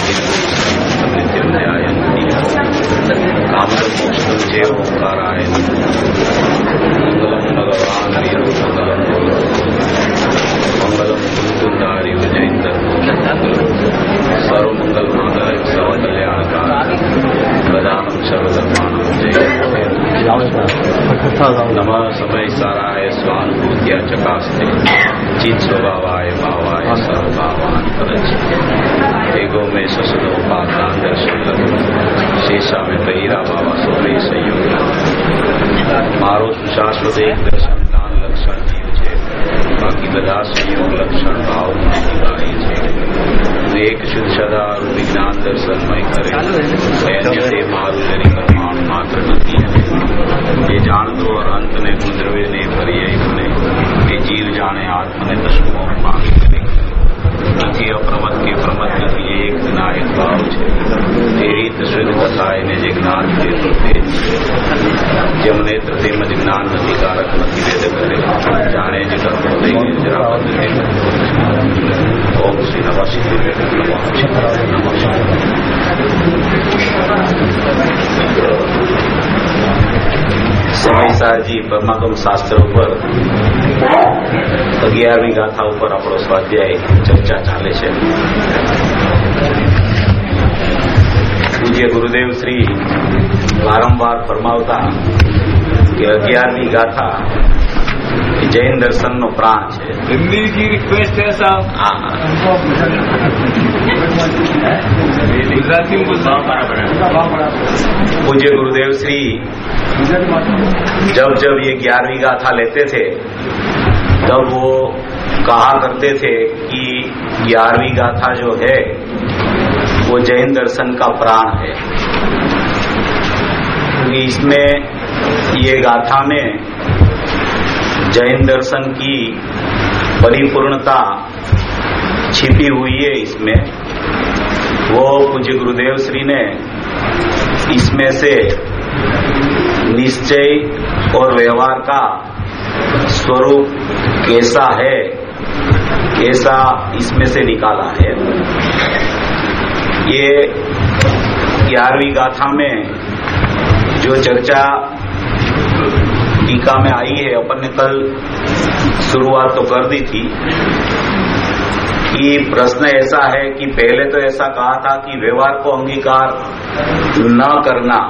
मृत्युंजयाय कामदमोक्षं च ओंकाराय मंगलम भगवान हरिमंगलम मंगलम कुंदारि जयंत सर्वमंगल मांगल्य सर्वकल्याणकार प्रदानं सर्वधर्माणां जय नमः समय साराय स्वानुभूत्या चकास्ते चित स्वभावाय भावाय सर्वभावान परच एगो में ससुरो पादान दर्शन शेषा में बहिरा बाबा सोरे संयोग मारो सुशाश्वत एक दर्शन दान लक्षण जीव છે બાકી બધા સંયોગ લક્ષણ ભાવ ગાય છે એક શુદ્ધ સદારું વિજ્ઞાન દર્શનમય કરે તે મારું જરી પરમાણુ માત્ર નથી એ જાણતો और अंत ने गुंद्रवे ने भरिए बने ये जीव जाने आत्म ने दशमों पामी करे નથી અપ્રમદ કે પ્રમદ નથી એ એક નાયક ભાવ છે તે રીત શુદ્ધ કથાએ ને જે જ્ઞાન દેતો તે જેમને તેમજ જ્ઞાન નથી કારક નથી વેદ કરે જાણે જે કરતો તે જરા ઓમ શ્રી નમઃ સમયસારજી પરમાગમ શાસ્ત્ર ઉપર 11મી ગાથા ઉપર આપણો સ્વાધ્યાય ચર્ચા ચાલે છે. પૂજ્ય ગુરુદેવ શ્રી વારંવાર ફરમાવતા કે 11મી ગાથા જૈન દર્શનનો પ્રાણ છે. हिंदी की रिक्वेस्ट है साहब. गुजराती में पूज्य गुरुदेव श्री जब जब ये 11वीं गाथा लेते थे तब वो कहा करते थे कि 11वीं गाथा जो है वो जैन दर्शन का प्राण है. इसमें ये गाथा में जैन दर्शन की परिपूर्णता छिपी हुई है. इसमें वो पूज्य गुरुदेव श्री ने इसमें से निश्चय और व्यवहार का स्वरूप कैसा है ऐसा इसमें से निकाला है. ये 11वीं गाथा में जो चर्चा टीका में आई है अपन ने कल शुरुआत तो कर दी थी कि प्रश्न ऐसा है कि पहले तो ऐसा कहा था कि व्यवहार को अंगीकार न करना,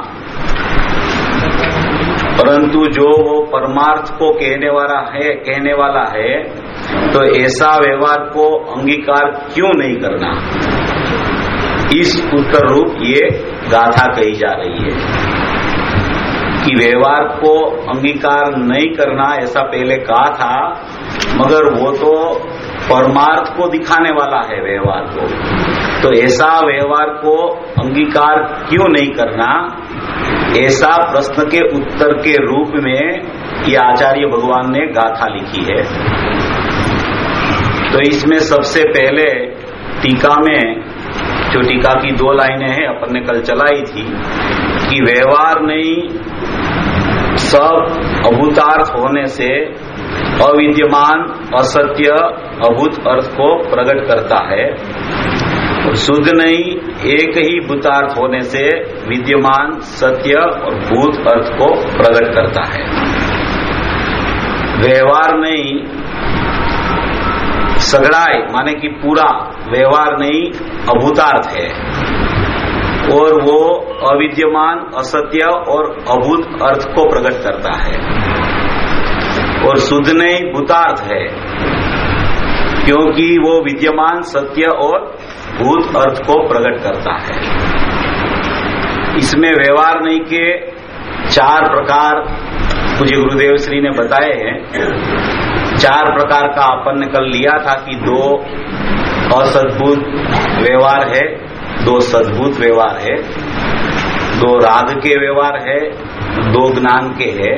परंतु जो वो परमार्थ को कहने वाला है तो ऐसा व्यवहार को अंगीकार क्यों नहीं करना, इस उत्तर रूप ये गाथा कही जा रही है कि व्यवहार को अंगीकार नहीं करना ऐसा पहले कहा था, मगर वो तो परमार्थ को दिखाने वाला है व्यवहार को, तो ऐसा व्यवहार को अंगीकार क्यों नहीं करना, ऐसा प्रश्न के उत्तर के रूप में ये आचार्य भगवान ने गाथा लिखी है. तो इसमें सबसे पहले टीका में जो टीका की 2 लाइनें हैं अपन ने कल चलाई थी कि व्यवहार नहीं सब अभूतार्थ होने से अविद्यमान असत्य अभूत अर्थ को प्रकट करता है, और शुद्ध नहीं एक ही भूतार्थ होने से विद्यमान सत्य और भूत अर्थ को प्रकट करता है. व्यवहार नहीं सगड़ाई माने कि पूरा व्यवहार नहीं अभूतार्थ है, और वो अविद्यमान असत्य और अभूत अर्थ को प्रकट करता है, और शुद्ध नहीं भूतार्थ है क्योंकि वो विद्यमान सत्य और भूत अर्थ को प्रकट करता है. इसमें व्यवहार नहीं के 4 प्रकार पूज्य गुरुदेव श्री ने बताए हैं. 4 प्रकार का अपन ने कल लिया था कि 2 असद्भुत व्यवहार है, 2 सद्भुत व्यवहार है, 2 राग के व्यवहार है, 2 ज्ञान के है,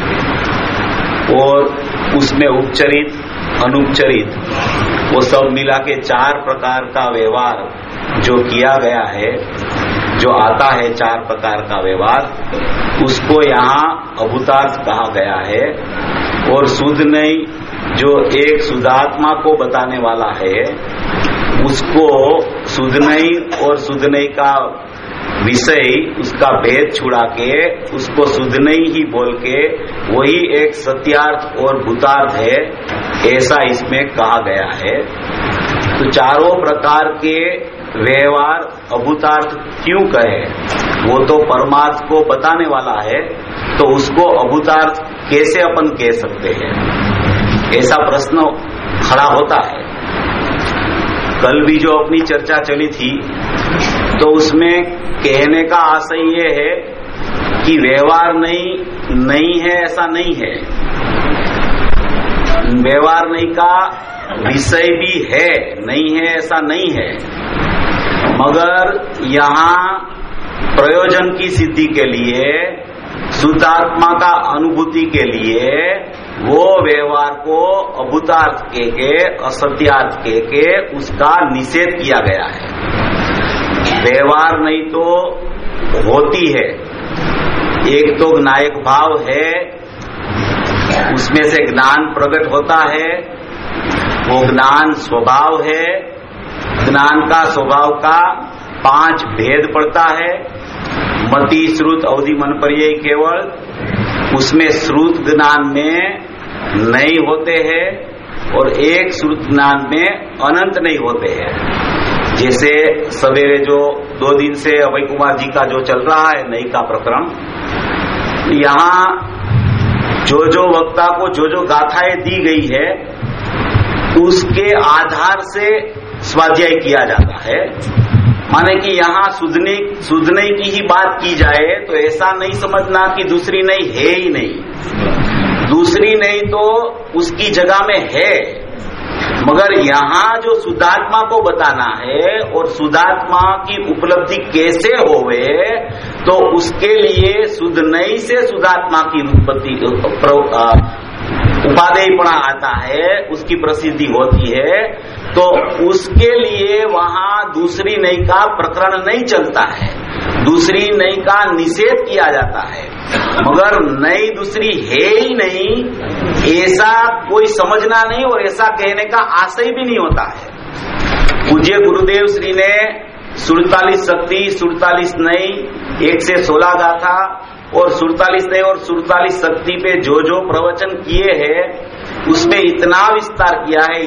और उसमें उपचरित अनुपचरित वो सब मिला के 4 प्रकार का व्यवहार जो किया गया है, जो आता है 4 प्रकार का व्यवहार, उसको यहाँ अभूतार्थ कहा गया है. और शुद्ध नहीं जो एक शुद्धात्मा को बताने वाला है उसको सुधनई और सुधनई का विषय, उसका भेद छुड़ा के उसको सुधनई ही बोल के वही एक सत्यार्थ और भूतार्थ है, ऐसा इसमें कहा गया है। तो चारों प्रकार के व्यवहार अभूतार्थ क्यों कहे? वो तो परमार्थ को बताने वाला है, तो उसको अभूतार्थ कैसे अपन कह सकते हैं? ऐसा प्रश्न खड़ा होता है। कल भी जो अपनी चर्चा चली थी, तो उसमें कहने का आशय ये है कि व्यवहार नहीं है, ऐसा नहीं है। व्यवहार नहीं का विषय भी है, नहीं है ऐसा नहीं है, मगर यहाँ प्रयोजन की सिद्धि के लिए, शुद्धात्मा का अनुभूति के लिए वो व्यवहार को अभूतार्थ के असत्यार्थ के उसका निषेध किया गया है। व्यवहार नहीं तो होती है, एक तो नायक भाव है, उसमें से ज्ञान प्रकट होता है, वो ज्ञान स्वभाव है। ज्ञान का स्वभाव का 5 भेद पड़ता है, मति श्रुत अवधि मनपर्यय केवल, उसमें श्रुत ज्ञान में नहीं होते हैं और एक श्रुत ज्ञान में अनंत नहीं होते हैं। जैसे सवेरे जो 2 दिन से अभय कुमार जी का जो चल रहा है नई का प्रकरण, यहाँ जो वक्ता को जो गाथाएं दी गई है उसके आधार से स्वाध्याय किया जाता है। माने कि यहाँ सुधने की ही बात की जाए तो ऐसा नहीं समझना कि दूसरी नहीं है ही नहीं, दूसरी नहीं तो उसकी जगह में है, मगर यहाँ जो शुद्धात्मा को बताना है और शुद्धात्मा की उपलब्धि कैसे होवे, तो उसके लिए शुद्ध नहीं से शुद्धात्मा की उत्पत्ति उपादेयपणा आता है, उसकी प्रसिद्धि होती है। तो उसके लिए वहाँ दूसरी नई का प्रकरण नहीं चलता है, दूसरी नई का निषेध किया जाता है, मगर नई दूसरी है ही नहीं ऐसा कोई समझना नहीं और ऐसा कहने का आशय भी नहीं होता है। पूज्य गुरुदेव श्री ने 47 शक्ति 47 नई 1 से 16 गाथा और 47 नई और 47 शक्ति पे जो प्रवचन किए हैं उसमें इतना विस्तार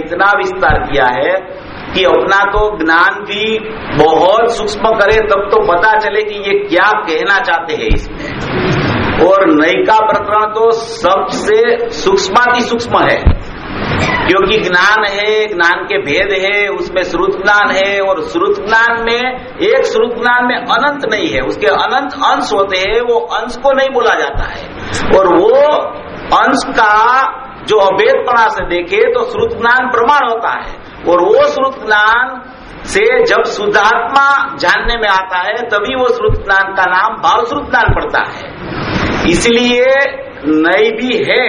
किया है कि अपना तो ज्ञान भी बहुत सूक्ष्म करे तब तो पता चले कि ये क्या कहना चाहते हैं इसमें। और नई का प्रकरण तो सबसे सूक्ष्माति सूक्ष्म है, क्योंकि ज्ञान है, ज्ञान के भेद है, उसमें श्रुत ज्ञान है और श्रुत ज्ञान में एक श्रुत ज्ञान में अनंत नहीं है, उसके अनंत अंश होते हैं, वो अंश को नहीं बोला जाता है। और वो अंश का जो अभेदपणा से देखे तो श्रुत ज्ञान प्रमाण होता है, और वो श्रुत ज्ञान से जब शुद्धात्मा जानने में आता है तभी वो श्रुत ज्ञान का नाम भाव श्रुत ज्ञान पड़ता है। इसलिए नई भी है,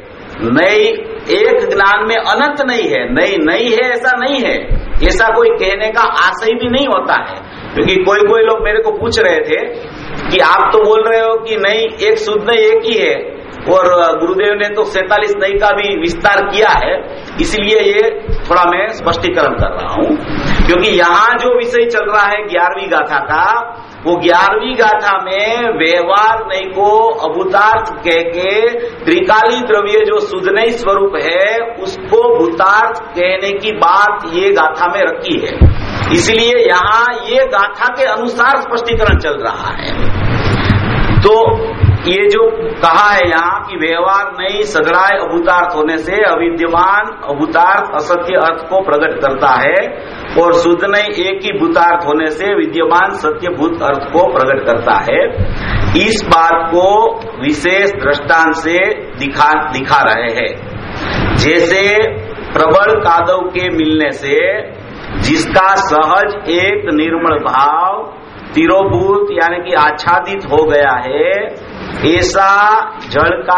नई एक ज्ञान में अनंत नहीं है, नई है ऐसा नहीं है, ऐसा कोई कहने का आशय भी नहीं होता है। क्योंकि कोई लोग मेरे को पूछ रहे थे कि आप तो बोल रहे हो कि नई एक शुद्ध नई एक ही है, और गुरुदेव ने तो 47 नई का भी विस्तार किया है, इसलिए ये थोड़ा मैं स्पष्टीकरण कर रहा हूँ। क्योंकि यहाँ जो विषय चल रहा है 11वीं गाथा का, वो 11वीं गाथा में व्यवहार नहीं को अभूतार्थ कह के त्रिकाली द्रव्य जो शुद्धनई स्वरूप है उसको भूतार्थ कहने की बात ये गाथा में रखी है, इसलिए यहाँ ये गाथा के अनुसार स्पष्टीकरण चल रहा है। तो ये जो कहा है यहाँ कि व्यवहार नहीं सगड़ाए अभूतार्थ होने से अविद्यमान अभूतार्थ असत्य अर्थ को प्रकट करता है, और शुद्ध नहीं एक ही भूतार्थ होने से विद्यमान सत्य भूत अर्थ को प्रकट करता है। इस बात को विशेष दृष्टांत से दिखा रहे हैं। जैसे प्रबल कादव के मिलने से जिसका सहज एक निर्मल भाव तिरोभूत यानी कि आच्छादित हो गया है, ऐसा जल का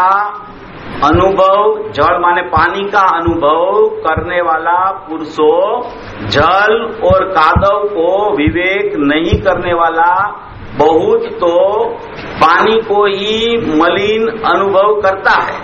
अनुभव, जल माने पानी का अनुभव करने वाला पुरुषों जल और कादव को विवेक नहीं करने वाला बहुत तो पानी को ही मलिन अनुभव करता है।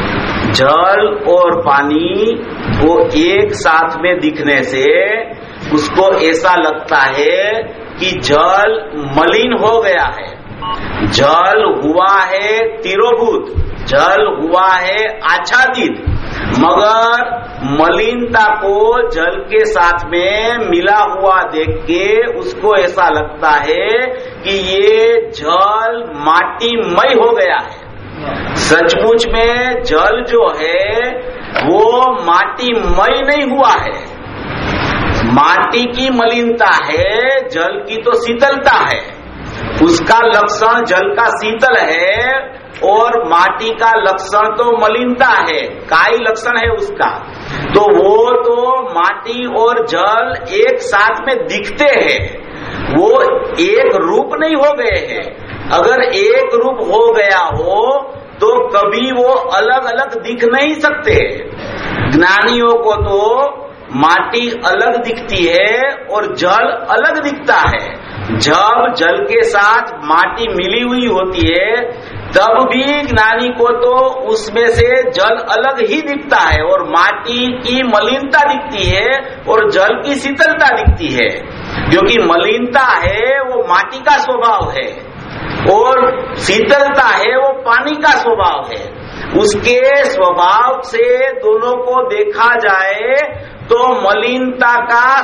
जल और पानी को एक साथ में दिखने से उसको ऐसा लगता है कि जल मलिन हो गया है, जल हुआ है तिरोभूत, जल हुआ है आच्छादित, मगर मलिनता को जल के साथ में मिला हुआ देख के उसको ऐसा लगता है कि ये जल माटीमय हो गया है। सचमुच में जल जो है वो माटीमय नहीं हुआ है, माटी की मलिनता है, जल की तो शीतलता है। उसका लक्षण जल का शीतल है और माटी का लक्षण तो मलिनता है, काई लक्षण है उसका। तो वो तो माटी और जल एक साथ में दिखते हैं, वो एक रूप नहीं हो गए हैं। अगर एक रूप हो गया हो तो कभी वो अलग अलग दिख नहीं सकते। ज्ञानियों को तो माटी अलग दिखती है और जल अलग दिखता है। जब जल के साथ माटी मिली हुई होती है तब भी ज्ञानी को तो उसमें से जल अलग ही दिखता है और माटी की मलिनता दिखती है और जल की शीतलता दिखती है, क्योंकि मलिनता है वो माटी का स्वभाव है और शीतलता है वो पानी का स्वभाव है। उसके स्वभाव से दोनों को देखा जाए तो मलिनता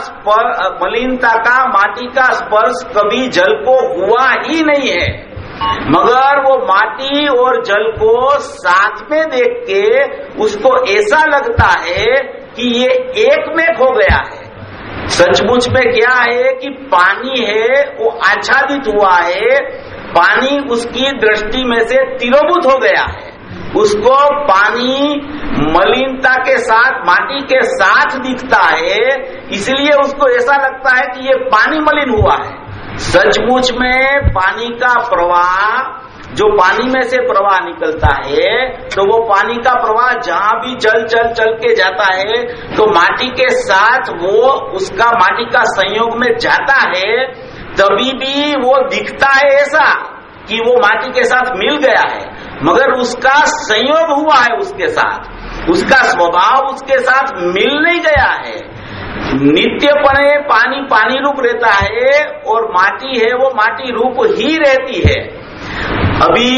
का माटी का स्पर्श कभी जल को हुआ ही नहीं है, मगर वो माटी और जल को साथ में देख के उसको ऐसा लगता है कि ये एक में खो गया है। सचमुच में क्या है कि पानी है वो आच्छादित हुआ है, पानी उसकी दृष्टि में से तिरोभूत हो गया है। उसको पानी मलिनता के साथ माटी के साथ दिखता है, इसलिए उसको ऐसा लगता है कि ये पानी मलिन हुआ है। सचमुच में पानी का प्रवाह, जो पानी में से प्रवाह निकलता है, तो वो पानी का प्रवाह जहां भी चल चल चल के जाता है तो माटी के साथ वो उसका माटी का संयोग में जाता है, तभी भी वो दिखता है ऐसा कि वो माटी के साथ मिल गया है, मगर उसका संयोग हुआ है उसके साथ, उसका स्वभाव उसके साथ मिल नहीं गया है। नित्यपणे पानी पानी रूप रहता है और माटी है वो माटी रूप ही रहती है। अभी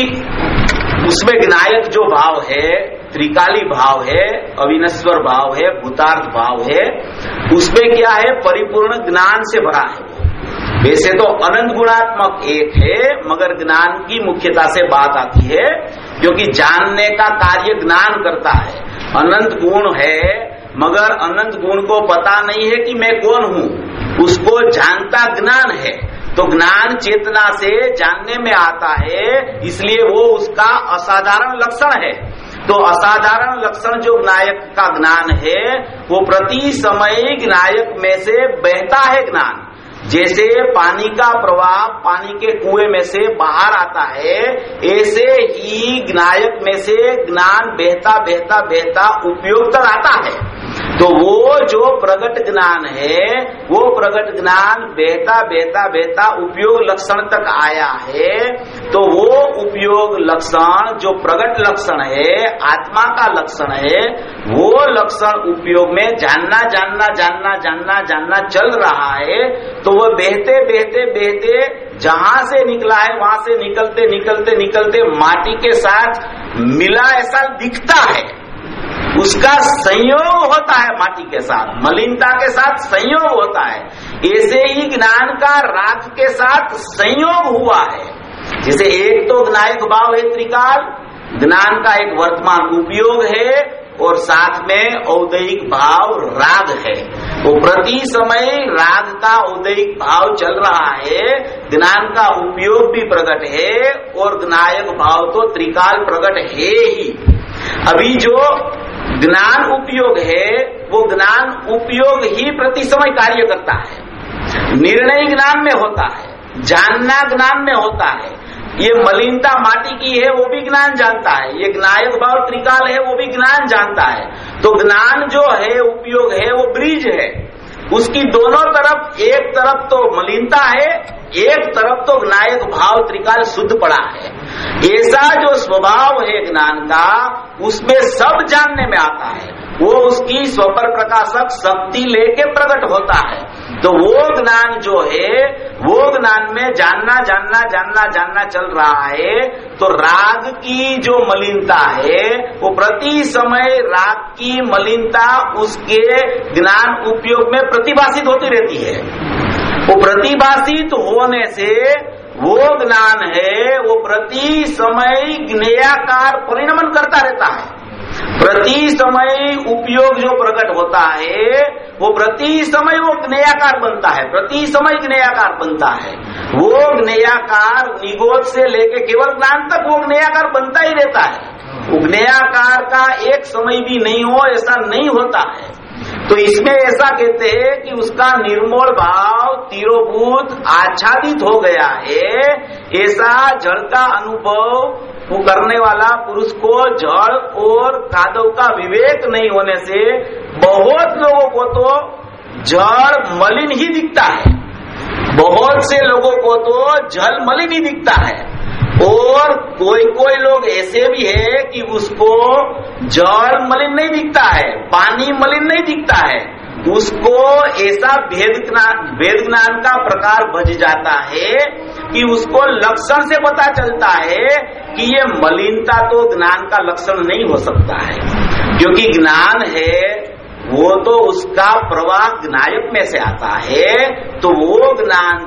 उसमें ज्ञायक जो भाव है, त्रिकाली भाव है, अविनश्वर भाव है, भूतार्थ भाव है, उसमें क्या है, परिपूर्ण ज्ञान से भरा है। वैसे तो अनंत गुणात्मक एक है, मगर ज्ञान की मुख्यता से बात आती है क्योंकि जानने का कार्य ज्ञान करता है। अनंत गुण है मगर अनंत गुण को पता नहीं है कि मैं कौन हूँ, उसको जानता ज्ञान है। तो ज्ञान चेतना से जानने में आता है, इसलिए वो उसका असाधारण लक्षण है। तो असाधारण लक्षण जो ज्ञायक का ज्ञान है वो प्रति समय ज्ञायक में से बहता है ज्ञान। जैसे पानी का प्रवाह पानी के कुएं में से बाहर आता है, ऐसे ही ज्ञायक में से ज्ञान बहता बहता बहता उपयोग तक आता है। तो वो जो प्रगट ज्ञान है वो प्रगट ज्ञान बहता बहता बहता उपयोग लक्षण तक आया है। तो वो उपयोग लक्षण जो प्रगट लक्षण है, आत्मा का लक्षण है, वो लक्षण उपयोग में जानना जानना जानना जानना जानना चल रहा है। तो वो बहते बहते बहते जहां से निकला है वहां से निकलते निकलते निकलते माटी के साथ मिला ऐसा दिखता है, उसका संयोग होता है माटी के साथ, मलिनता के साथ संयोग होता है। ऐसे ही ज्ञान का राग के साथ संयोग हुआ है। जैसे एक तो ज्ञायक भाव है त्रिकाल, ज्ञान का एक वर्तमान उपयोग है और साथ में औदैहिक भाव राग है। वो प्रति समय राग का औदैहिक भाव चल रहा है, ज्ञान का उपयोग भी प्रकट है और ज्ञायक भाव तो त्रिकाल प्रकट है ही। अभी जो ज्ञान उपयोग है वो ज्ञान उपयोग ही प्रति समय कार्य करता है। निर्णय ज्ञान में होता है, जानना ज्ञान में होता है। ये मलिनता माटी की है वो भी ज्ञान जानता है, ये ज्ञायक भाव त्रिकाल है वो भी ज्ञान जानता है। तो ज्ञान जो है उपयोग है वो ब्रिज है, उसकी दोनों तरफ, एक तरफ तो मलिनता है, एक तरफ तो ज्ञायक भाव त्रिकाल शुद्ध पड़ा है। ऐसा जो स्वभाव है ज्ञान का उसमें सब जानने में आता है, वो उसकी स्वपर प्रकाशक शक्ति लेके प्रकट होता है। तो वो ज्ञान जो है, वो ज्ञान में जानना जानना जानना जानना चल रहा है। तो राग की जो मलिनता है वो प्रति समय राग की मलिनता उसके ज्ञान उपयोग में प्रतिभाषित होती रहती है। वो प्रतिभाषित होने से वो ज्ञान है वो प्रति समय ज्ञेयाकार परिणमन करता रहता है। प्रति समय उपयोग जो प्रकट होता है वो प्रति समय वो ज्ञेयाकार बनता है, प्रति समय ज्ञेयाकार बनता है। वो ज्ञेयाकार निगोद से लेके केवल ज्ञान तक वो ज्ञेयाकार बनता ही रहता है। वो ज्ञेयाकार का एक समय भी नहीं हो ऐसा नहीं होता है। तो इसमें ऐसा कहते हैं कि उसका निर्मोल भाव तीरोभूत आच्छादित हो गया है। ऐसा जड़ का अनुभव वो करने वाला पुरुष को जड़ और कादव का विवेक नहीं होने से बहुत लोगों को तो जड़ मलिन ही दिखता है, बहुत से लोगों को तो जल मलिन ही दिखता है। और कोई कोई लोग ऐसे भी है कि उसको जल मलिन नहीं दिखता है, पानी मलिन नहीं दिखता है, उसको ऐसा भेद ज्ञान का प्रकार बच जाता है कि उसको लक्षण से पता चलता है कि ये मलिनता तो ज्ञान का लक्षण नहीं हो सकता है, क्योंकि ज्ञान है वो तो उसका प्रवाह ज्ञायक में से आता है। तो वो ज्ञान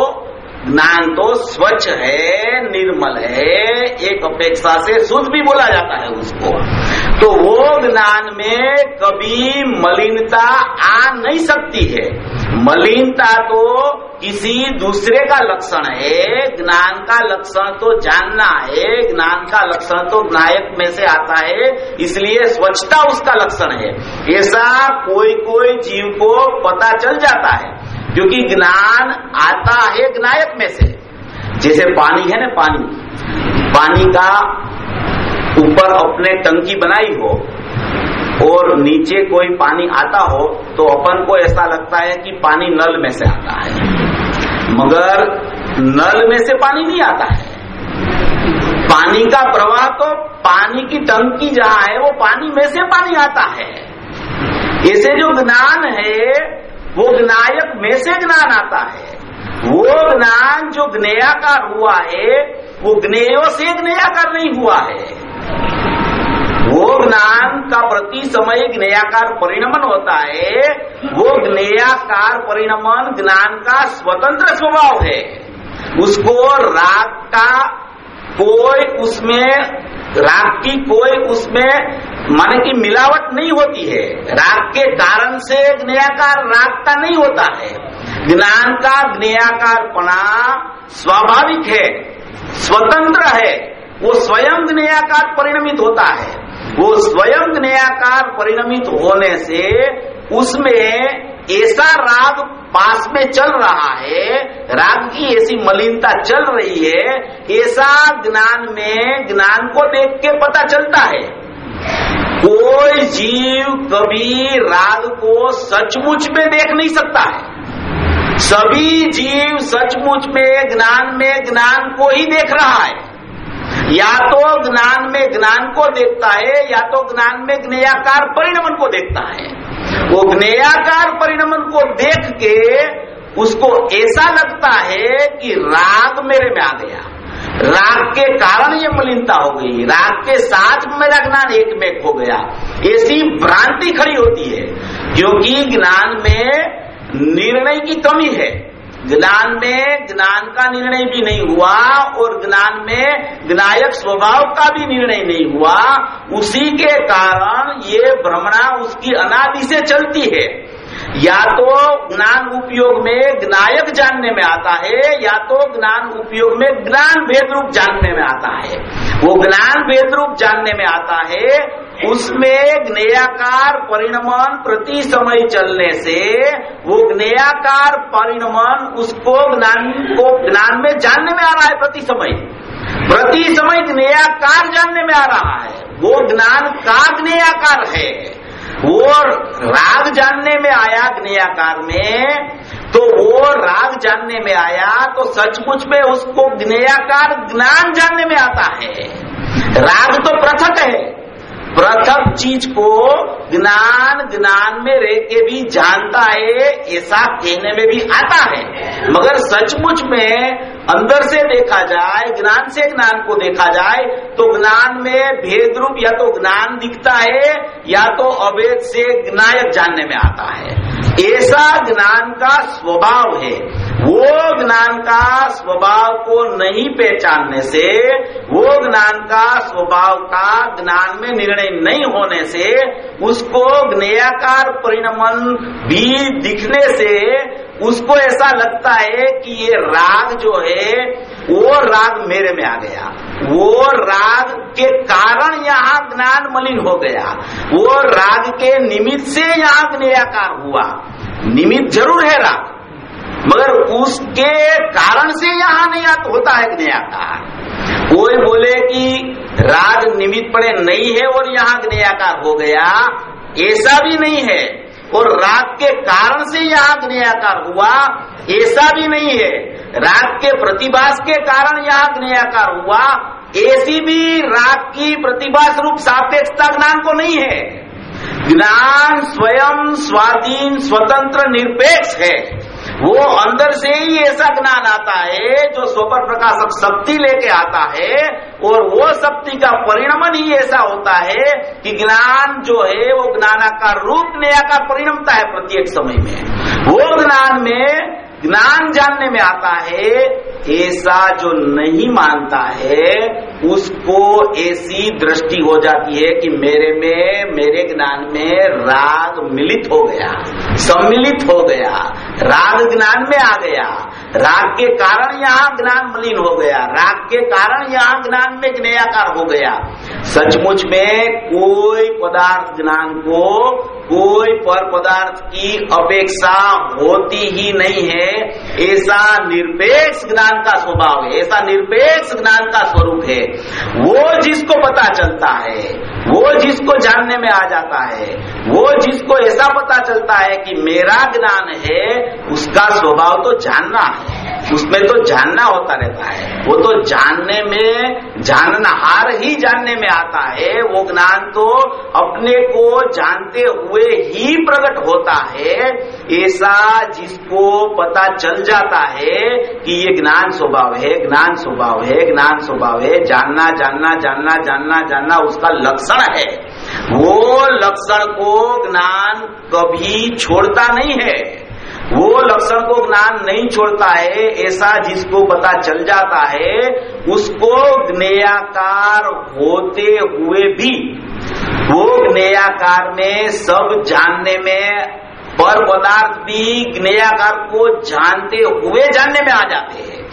तो स्वच्छ है, निर्मल है, एक अपेक्षा से शुद्ध भी बोला जाता है उसको। तो वो ज्ञान में कभी मलिनता आ नहीं सकती है। मलिनता तो किसी दूसरे का लक्षण है, ज्ञान का लक्षण तो जानना है, ज्ञान का लक्षण तो ज्ञायक में से आता है, इसलिए स्वच्छता उसका लक्षण है। ऐसा कोई कोई जीव को पता चल जाता है, क्योंकि ज्ञान आता है ज्ञायक में से। जैसे पानी है ना, पानी का ऊपर अपने टंकी बनाई हो और नीचे कोई पानी आता हो तो अपन को ऐसा लगता है कि पानी नल में से आता है, मगर नल में से पानी नहीं आता है। पानी का प्रवाह तो पानी की टंकी जहाँ है वो पानी में से पानी आता है। ऐसे जो ज्ञान है वो ज्ञायक में से ज्ञान आता है। वो ज्ञान जो ज्ञेयाकार हुआ है वो ज्ञेयो से ज्ञेयाकार नहीं हुआ है। वो ज्ञान का प्रति समय ज्ञेयाकार परिणमन होता है। वो ज्ञेयाकार परिणमन ज्ञान का स्वतंत्र स्वभाव है। उसको राग का कोई उसमें माने की मिलावट नहीं होती है। राग के कारण से ज्ञेयाकार राग का नहीं होता है। ज्ञान का ज्ञेयाकारपना स्वाभाविक है, स्वतंत्र है, वो स्वयं ज्ञेयाकार परिणमित होता है। वो स्वयं ज्ञेयाकार परिणमित होने से उसमें ऐसा राग पास में चल रहा है, राग की ऐसी मलिनता चल रही है, ऐसा ज्ञान में ज्ञान को देख के पता चलता है। कोई जीव कभी राग को सचमुच में देख नहीं सकता है। सभी जीव सचमुच में ज्ञान को ही देख रहा है। या तो ज्ञान में ज्ञान को देखता है या तो ज्ञान में ज्ञेयाकार परिणमन को देखता है। वो ज्ञेयाकार परिणमन को देख के उसको ऐसा लगता है कि राग मेरे में आ गया, राग के कारण ये मलिनता हो गई, राग के साथ मेरा ज्ञान एक में हो गया। ऐसी भ्रांति खड़ी होती है, क्योंकि ज्ञान में निर्णय की कमी है। ज्ञान में ज्ञान का निर्णय भी नहीं हुआ और ज्ञान में ज्ञायक स्वभाव का भी निर्णय नहीं हुआ। उसी के कारण ये भ्रमणा उसकी अनादि से चलती है। या तो ज्ञान उपयोग में ज्ञायक जानने में आता है या तो ज्ञान उपयोग में ज्ञान भेद रूप जानने में आता है। वो ज्ञान भेद रूप जानने में आता है, उसमें ज्ञेयाकार परिणमन प्रति समय चलने से वो ज्ञेयाकार परिणमन उसको ज्ञान में जानने में आ रहा है। प्रति समय ज्ञेयाकार जानने में आ रहा है। वो ज्ञान का ज्ञेयाकार है। वो राग जानने में आया ज्ञेयाकार में, तो वो राग जानने में आया तो सचमुच में उसको ज्ञेयाकार ज्ञान जानने में आता है। राग तो पृथक है, पृथक चीज को ज्ञान ज्ञान में रह के भी जानता है, ऐसा कहने में भी आता है। मगर सचमुच में अंदर से देखा जाए, ज्ञान से ज्ञान को देखा जाए तो ज्ञान में भेद रूप या तो ज्ञान दिखता है या तो अभेद से ज्ञायक जानने में आता है। ऐसा ज्ञान का स्वभाव है। वो ज्ञान का स्वभाव को नहीं पहचानने से, वो ज्ञान का स्वभाव का ज्ञान में निर्णय नहीं होने से, उसको ज्ञेयाकार परिणमन भी दिखने से उसको ऐसा लगता है कि ये राग जो है वो राग मेरे में आ गया, वो राग के कारण यहाँ ज्ञान मलिन हो गया, वो राग के निमित्त से यहाँ ज्ञेयाकार हुआ। निमित्त जरूर है राग, मगर उसके कारण से यहाँ नहीं होता है ज्ञेयाकार। कोई बोले कि राग निमित्त पड़े नहीं है और यहाँ ज्ञेयाकार हो गया, ऐसा भी नहीं है। और राग के कारण से यहाँ ज्ञेयाकार हुआ, ऐसा भी नहीं है। राग के प्रतिभास के कारण यहाँ ज्ञेयाकार हुआ, ऐसी भी राग की प्रतिभास रूप सापेक्षता ज्ञान को नहीं है। ज्ञान स्वयं स्वाधीन स्वतंत्र निरपेक्ष है। वो अंदर से ही ऐसा ज्ञान आता है जो स्वपर प्रकाशक शक्ति लेके आता है, और वो शक्ति का परिणमन ही ऐसा होता है कि ज्ञान जो है वो ज्ञानाकार रूप नयाकार परिणमता है प्रत्येक समय में। वो ज्ञान में ज्ञान जानने में आता है। ऐसा जो नहीं मानता है उसको ऐसी दृष्टि हो जाती है कि मेरे में, मेरे ज्ञान में राग मिलित हो गया, सम्मिलित हो गया, राग ज्ञान में आ गया, राग के कारण यहाँ ज्ञान मलिन हो गया, राग के कारण यहाँ ज्ञान में ज्ञेयाकार हो गया। सचमुच में कोई पदार्थ ज्ञान को कोई पर पदार्थ की अपेक्षा होती ही नहीं है। ऐसा निरपेक्ष ज्ञान का स्वभाव है, ऐसा निरपेक्ष ज्ञान का स्वरूप है। वो जिसको पता चलता है, वो जिसको जानने में आ जाता है, वो जिसको ऐसा पता चलता है कि मेरा ज्ञान है, उसका स्वभाव तो जानना है, उसमें तो जानना होता रहता है। वो तो जानने में, जाननहार ही जानने में आता है। वो ज्ञान तो अपने को जानते हुए ही प्रकट होता है। ऐसा जिसको पता चल जाता है कि ये ज्ञान स्वभाव है, ज्ञान स्वभाव है, ज्ञान स्वभाव है, जानना जानना जानना जानना जानना उसका लक्षण है। वो लक्षण को ज्ञान कभी छोड़ता नहीं है, वो लक्षण को ज्ञान नहीं छोड़ता है। ऐसा जिसको पता चल जाता है उसको ज्ञेयाकार होते हुए भी, वो ज्ञेयाकार में सब जानने में, पर पदार्थ भी ज्ञेयाकार को जानते हुए जानने में आ जाते हैं।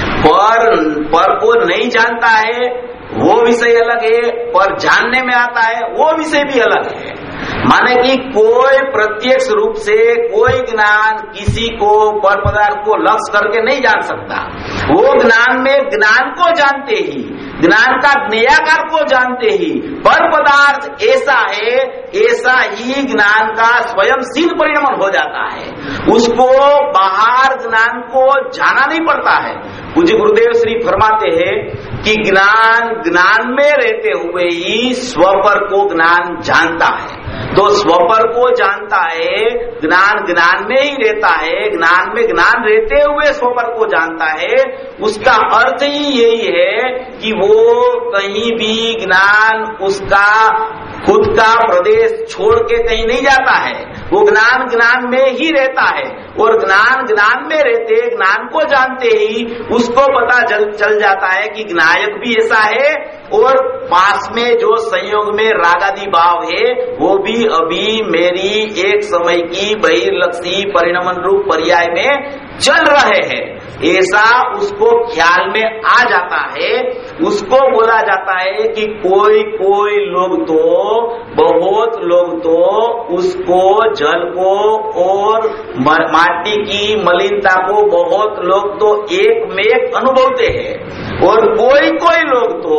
पर को नहीं जानता है वो विषय अलग है, पर जानने में आता है वो विषय भी अलग है। माने कि कोई प्रत्यक्ष रूप से कोई ज्ञान किसी को, पर पदार्थ को लक्ष्य करके नहीं जान सकता। वो ज्ञान में ज्ञान को जानते ही, ज्ञान का ज्ञेयाकार को जानते ही, पर पदार्थ ऐसा है, ऐसा ही ज्ञान का स्वयंशील परिणमन हो जाता है। उसको बाहर ज्ञान को जाना नहीं पड़ता है। पूज्य गुरुदेव श्री फरमाते हैं कि ज्ञान ज्ञान में रहते हुए ही स्वपर को ज्ञान जानता है। तो स्वपर को जानता है, ज्ञान ज्ञान में ही रहता है, ज्ञान में ज्ञान रहते हुए स्वपर को जानता है। उसका अर्थ ही यही है कि वो कहीं भी ज्ञान उसका खुद का प्रदेश छोड़ के कहीं नहीं जाता है। वो ज्ञान ज्ञान में ही रहता है, और ज्ञान ज्ञान में रहते, ज्ञान को जानते ही उसको पता चल जाता है कि ज्ञायक भी ऐसा है, और पास में जो संयोग में रागादि भाव है वो भी अभी मेरी एक समय की बहिर्लक्षी परिणमन रूप पर्याय में चल रहे हैं। ऐसा उसको ख्याल में आ जाता है। उसको बोला जाता है कि कोई कोई लोग तो, बहुत लोग तो उसको, जल को और माटी की मलिनता को बहुत लोग तो एक में एक अनुभवते हैं। और कोई कोई लोग तो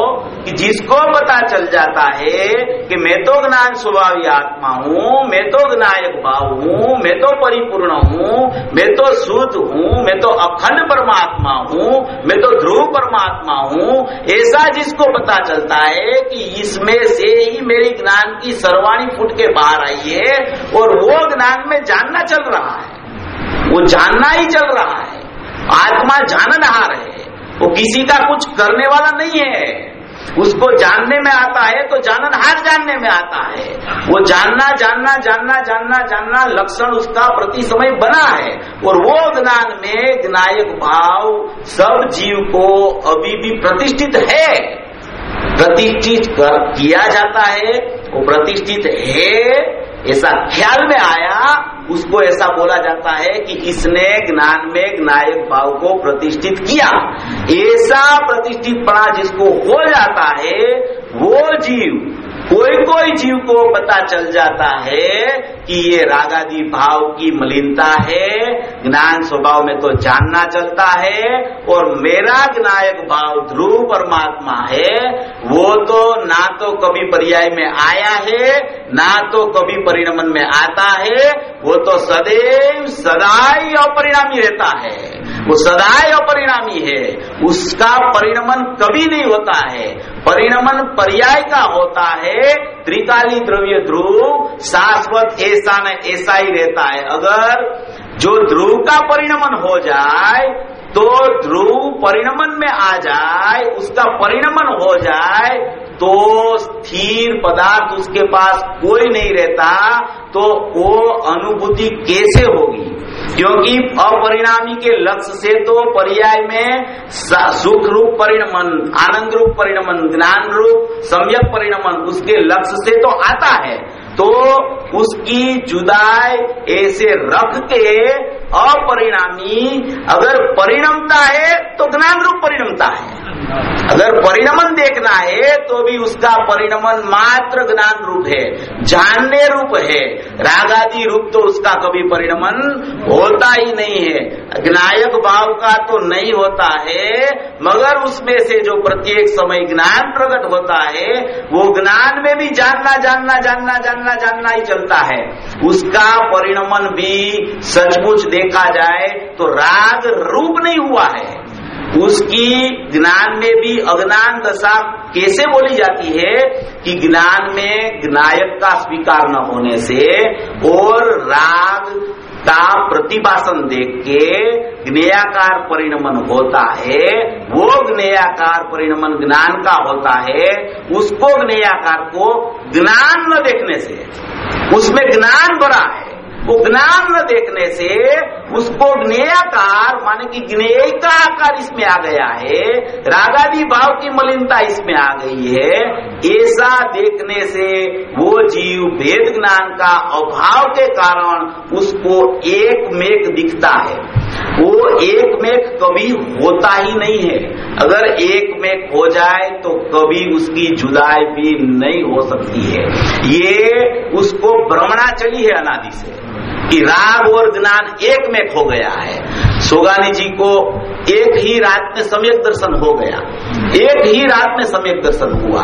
कि जिसको पता चल जाता है कि मैं तो ज्ञान स्वभावी आत्मा हूँ, मैं तो ज्ञायक भाव हूँ, मैं तो परिपूर्ण हूँ, मैं तो शुद्ध हूँ, मैं तो अखंड परमात्मा हूँ, मैं तो ध्रुव परमात्मा हूँ, ऐसा जिसको पता चलता है कि इसमें से ही मेरी ज्ञान की सर्वाणी फुट के बाहर आई है और वो ज्ञान में जानना चल रहा है, वो जानना ही चल रहा है। आत्मा जाननहार है, वो किसी का कुछ करने वाला नहीं है। उसको जानने में आता है तो जाननहार जानने में आता है। वो जानना जानना जानना जानना जानना लक्षण उसका प्रति समय बना है और वो ज्ञान में ज्ञायक भाव सब जीव को अभी भी प्रतिष्ठित है, प्रतिष्ठित किया जाता है। वो प्रतिष्ठित है ऐसा ख्याल में आया, उसको ऐसा बोला जाता है कि इसने ज्ञान में ज्ञायक भाव को प्रतिष्ठित किया। ऐसा प्रतिष्ठित पड़ा जिसको हो जाता है वो जीव, कोई जीव को पता चल जाता है कि ये रागादि भाव की मलिनता है, ज्ञान स्वभाव में तो जानना चलता है और मेरा ज्ञायक भाव ध्रुव परमात्मा है, वो तो ना तो कभी पर्याय में आया है ना तो कभी परिणमन में आता है, वो तो सदैव सदाई अपरिणामी रहता है, वो सदाई अपरिणामी है, उसका परिणमन कभी नहीं होता है। परिणमन पर्याय का होता है, त्रिकाली द्रव्य ध्रुव शाश्वत ऐसा न ऐसा ही रहता है। अगर जो ध्रुव का परिणमन हो जाए तो ध्रुव परिणमन में आ जाए, उसका परिणमन हो जाए तो स्थिर पदार्थ उसके पास कोई नहीं रहता, तो वो अनुभूति कैसे होगी? क्योंकि अपरिणामी के लक्ष्य से तो पर्याय में सुख रूप परिणमन, आनंद रूप परिणमन, ज्ञान रूप सम्यक परिणमन उसके लक्ष्य से तो आता है, तो उसकी जुदाई ऐसे रख के अपरिणामी अगर परिणमता है तो ज्ञान रूप परिणमता है, अगर परिणमन देखना है तो भी उसका परिणमन मात्र ज्ञान रूप है, जानने रूप है। रागादि रूप तो उसका कभी परिणमन होता ही नहीं है, ज्ञायक भाव का तो नहीं होता है, मगर उसमें से जो प्रत्येक समय ज्ञान प्रकट होता है वो ज्ञान में भी जानना जानना जानना जानना जानना ही चलता है। उसका परिणमन भी सचमुच देखा जाए तो राग रूप नहीं हुआ है, उसकी ज्ञान में भी अज्ञान दशा कैसे बोली जाती है कि ज्ञान में ज्ञायक का स्वीकार न होने से और राग का प्रतिभासन देख के ज्ञेयाकार परिणमन होता है, वो ज्ञेयाकार परिणमन ज्ञान का होता है। उसको ज्ञेयाकार को ज्ञान न देखने से, उसमें ज्ञान भरा है, वो ज्ञान न देखने से उसको ज्ञेयाकार माने कि ज्ञेय का आकार इसमें आ गया है, रागादि भाव की मलिनता इसमें आ गई है। ऐसा देखने से वो जीव भेद ज्ञान का अभाव के कारण उसको एक मेक दिखता है, वो एक मेक कभी होता ही नहीं है। अगर एक मेक हो जाए तो कभी उसकी जुदाई भी नहीं हो सकती है। ये उसको भ्रमणा चली है अनादि से कि राग और ज्ञान एक में खो गया है। सोगानी जी को एक ही रात में सम्यक दर्शन हो गया, एक ही रात में सम्यक दर्शन हुआ।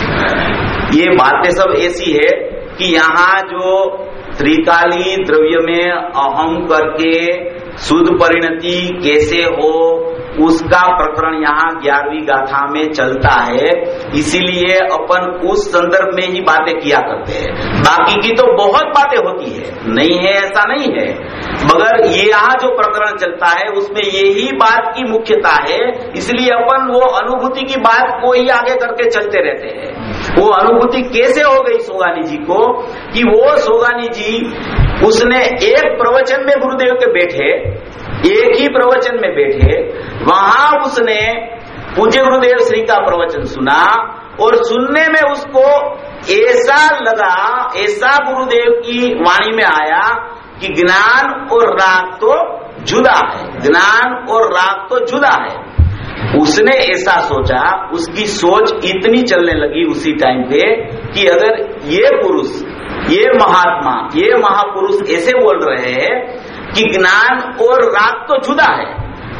ये बातें सब ऐसी है कि यहाँ जो त्रिकाली द्रव्य में अहम करके शुद्ध परिणति कैसे हो उसका प्रकरण यहाँ 11वीं गाथा में चलता है, इसीलिए अपन उस संदर्भ में ही बातें किया करते हैं। बाकी की तो बहुत बातें होती है, नहीं है ऐसा नहीं है, मगर ये यहाँ जो प्रकरण चलता है उसमें यही बात की मुख्यता है, इसलिए अपन वो अनुभूति की बात को ही आगे करके चलते रहते हैं। वो अनुभूति कैसे हो गई सोगानी जी को कि वो सोगानी जी उसने एक प्रवचन में गुरुदेव के बैठे, एक ही प्रवचन में बैठे, वहां उसने पूज्य गुरुदेव श्री का प्रवचन सुना और सुनने में उसको ऐसा लगा, ऐसा गुरुदेव की वाणी में आया कि ज्ञान और राग तो जुदा है, ज्ञान और राग तो जुदा है। उसने ऐसा सोचा, उसकी सोच इतनी चलने लगी उसी टाइम पे कि अगर ये पुरुष, ये महात्मा, ये महापुरुष ऐसे बोल रहे हैं कि ज्ञान और राग तो जुदा है,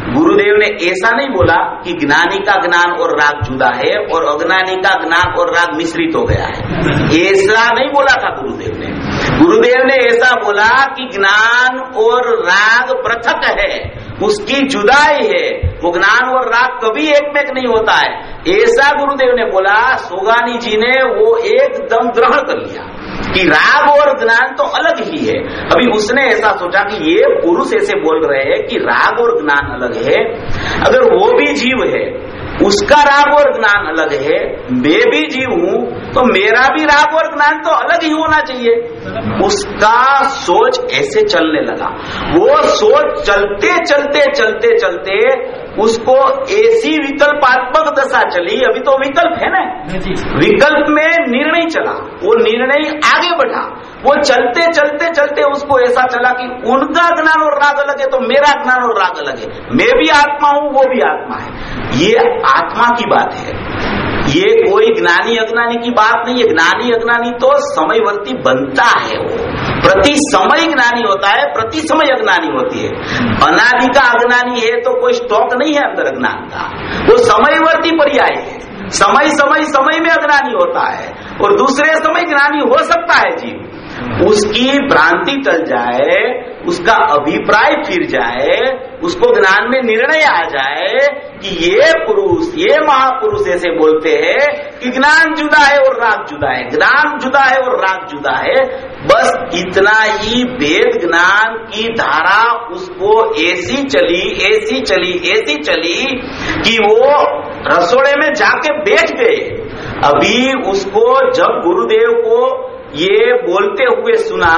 गुरुदेव ने ऐसा नहीं बोला कि ज्ञानी का ज्ञान और राग जुदा है और अज्ञानी का ज्ञान और राग मिश्रित हो गया है, ऐसा नहीं बोला था गुरुदेव ने। गुरुदेव ने ऐसा बोला कि ज्ञान और राग पृथक है, उसकी जुदाई है, वो ज्ञान और राग कभी एक में नहीं होता है, ऐसा गुरुदेव ने बोला। सोगानी जी ने वो एकदम ग्रहण कर लिया कि राग और ज्ञान तो अलग ही है। अभी उसने ऐसा सोचा कि ये पुरुष ऐसे बोल रहे हैं कि राग और ज्ञान अलग है, अगर वो भी जीव है, उसका राग और ज्ञान अलग है, मैं भी जीव हूं, तो मेरा भी राग और ज्ञान तो अलग ही होना चाहिए। उसका सोच ऐसे चलने लगा। वो सोच चलते चलते चलते चलते उसको ऐसी विकल्पात्मक दशा चली, अभी तो विकल्प है ना, विकल्प में निर्णय चला, वो निर्णय आगे बढ़ा। वो चलते चलते चलते उसको ऐसा चला कि उनका ज्ञान और राग अलग है तो मेरा ज्ञान और राग अलग है, मैं भी आत्मा हूं, वो भी आत्मा है। ये आत्मा की बात है, ये कोई ज्ञानी अज्ञानी की बात नहीं है। ज्ञानी अज्ञानी तो समयवर्ती बनता है, वो प्रति समय ज्ञानी होता है, प्रति समय अज्ञानी होती है। अनादि का अज्ञानी है तो कोई स्टॉक नहीं है अंदर अज्ञान का, वो समयवर्ती पर्याय है। समय समय समय में अज्ञानी होता है और दूसरे समय ज्ञानी हो सकता है जीव। उसकी भ्रांति टल जाए, उसका अभिप्राय फिर जाए, उसको ज्ञान में निर्णय आ जाए कि ये पुरुष, ये महापुरुष ऐसे बोलते हैं कि ज्ञान जुदा है और राग जुदा है, ज्ञान जुदा है और राग जुदा है। बस इतना ही वेद ज्ञान की धारा उसको ऐसी चली ऐसी चली ऐसी चली कि वो रसोड़े में जाके बैठ गए। अभी उसको जब गुरुदेव को ये बोलते हुए सुना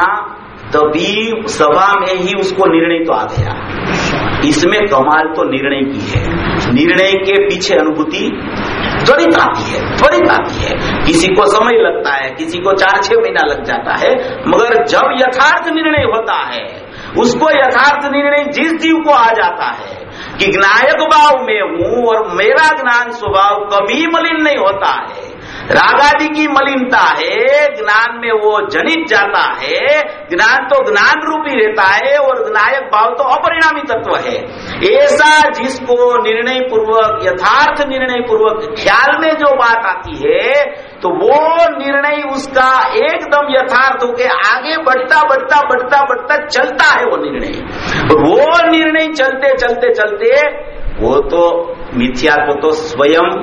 तभी सभा में ही उसको निर्णय तो आ गया। इसमें कमाल तो निर्णय की है, निर्णय के पीछे अनुभूति त्वरित आती है। किसी को समय लगता है, किसी को 4-6 महीना लग जाता है, मगर जब यथार्थ निर्णय होता है, उसको यथार्थ निर्णय जिस जीव को आ जाता है कि ज्ञायक भाव में हूं और मेरा ज्ञान स्वभाव कभी मलिन नहीं होता है, रागादि की मलिनता है, ज्ञान में वो जनित जाता है, ज्ञान तो ज्ञान रूपी रहता है और ज्ञायक भाव तो अपरिणामी तत्व है। ऐसा जिसको निर्णय पूर्वक, यथार्थ निर्णय पूर्वक ख्याल में जो बात आती है, तो वो निर्णय उसका एकदम यथार्थ होके आगे बढ़ता बढ़ता बढ़ता बढ़ता चलता है वो निर्णय। वो निर्णय चलते चलते चलते वो तो मिथ्या को तो स्वयं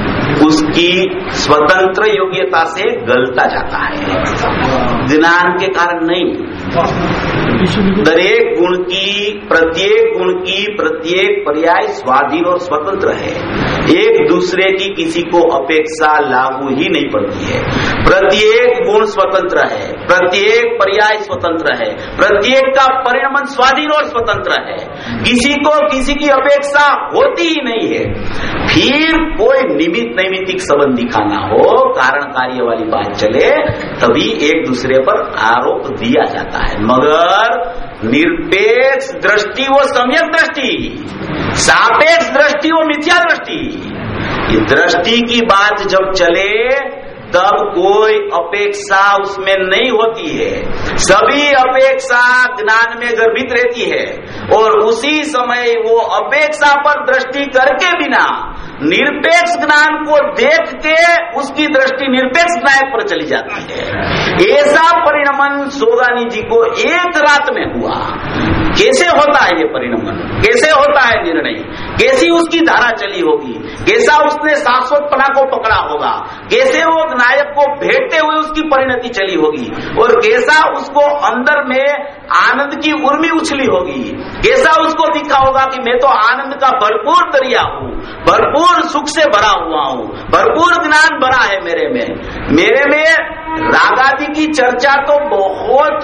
उसकी स्वतंत्र योग्यता से गलता जाता है, ज्ञान के कारण नहीं। दरेक गुण की, प्रत्येक पर्याय स्वाधीन और स्वतंत्र है, एक दूसरे की किसी को अपेक्षा लागू ही नहीं पड़ती है। प्रत्येक गुण स्वतंत्र है, प्रत्येक पर्याय स्वतंत्र है, प्रत्येक का परिणमन स्वाधीन और स्वतंत्र है, किसी को किसी की अपेक्षा होती ही नहीं है। फिर कोई निमित्त नैमित्तिक संबंध दिखाना हो, कारण कार्य वाली बात चले, तभी एक दूसरे पर आरोप दिया जाता है। मगर निरपेक्ष दृष्टि वो सम्यक दृष्टि, सापेक्ष दृष्टि वो मिथ्या दृष्टि। ये दृष्टि की बात जब चले तब कोई अपेक्षा उसमें नहीं होती है, सभी अपेक्षा ज्ञान में गर्भित रहती है और उसी समय वो अपेक्षा पर दृष्टि करके बिना निरपेक्ष ज्ञान को देख के उसकी दृष्टि निरपेक्ष ज्ञान पर चली जाती है। ऐसा परिणमन सोगानी जी को एक रात में हुआ। कैसे होता है ये परिणमन, कैसे होता है निर्णय, कैसी उसकी धारा चली होगी, कैसा उसने शाश्वतपना को पकड़ा होगा, कैसे वो नायक को भेंटते हुए उसकी परिणति चली होगी और कैसा उसको अंदर में आनंद की उर्मी उछली होगी, कैसा उसको दिखा होगा कि मैं तो आनंद का भरपूर दरिया हूँ, भरपूर सुख से भरा हुआ हूँ, भरपूर ज्ञान भरा है मेरे में रागादि की चर्चा तो बहुत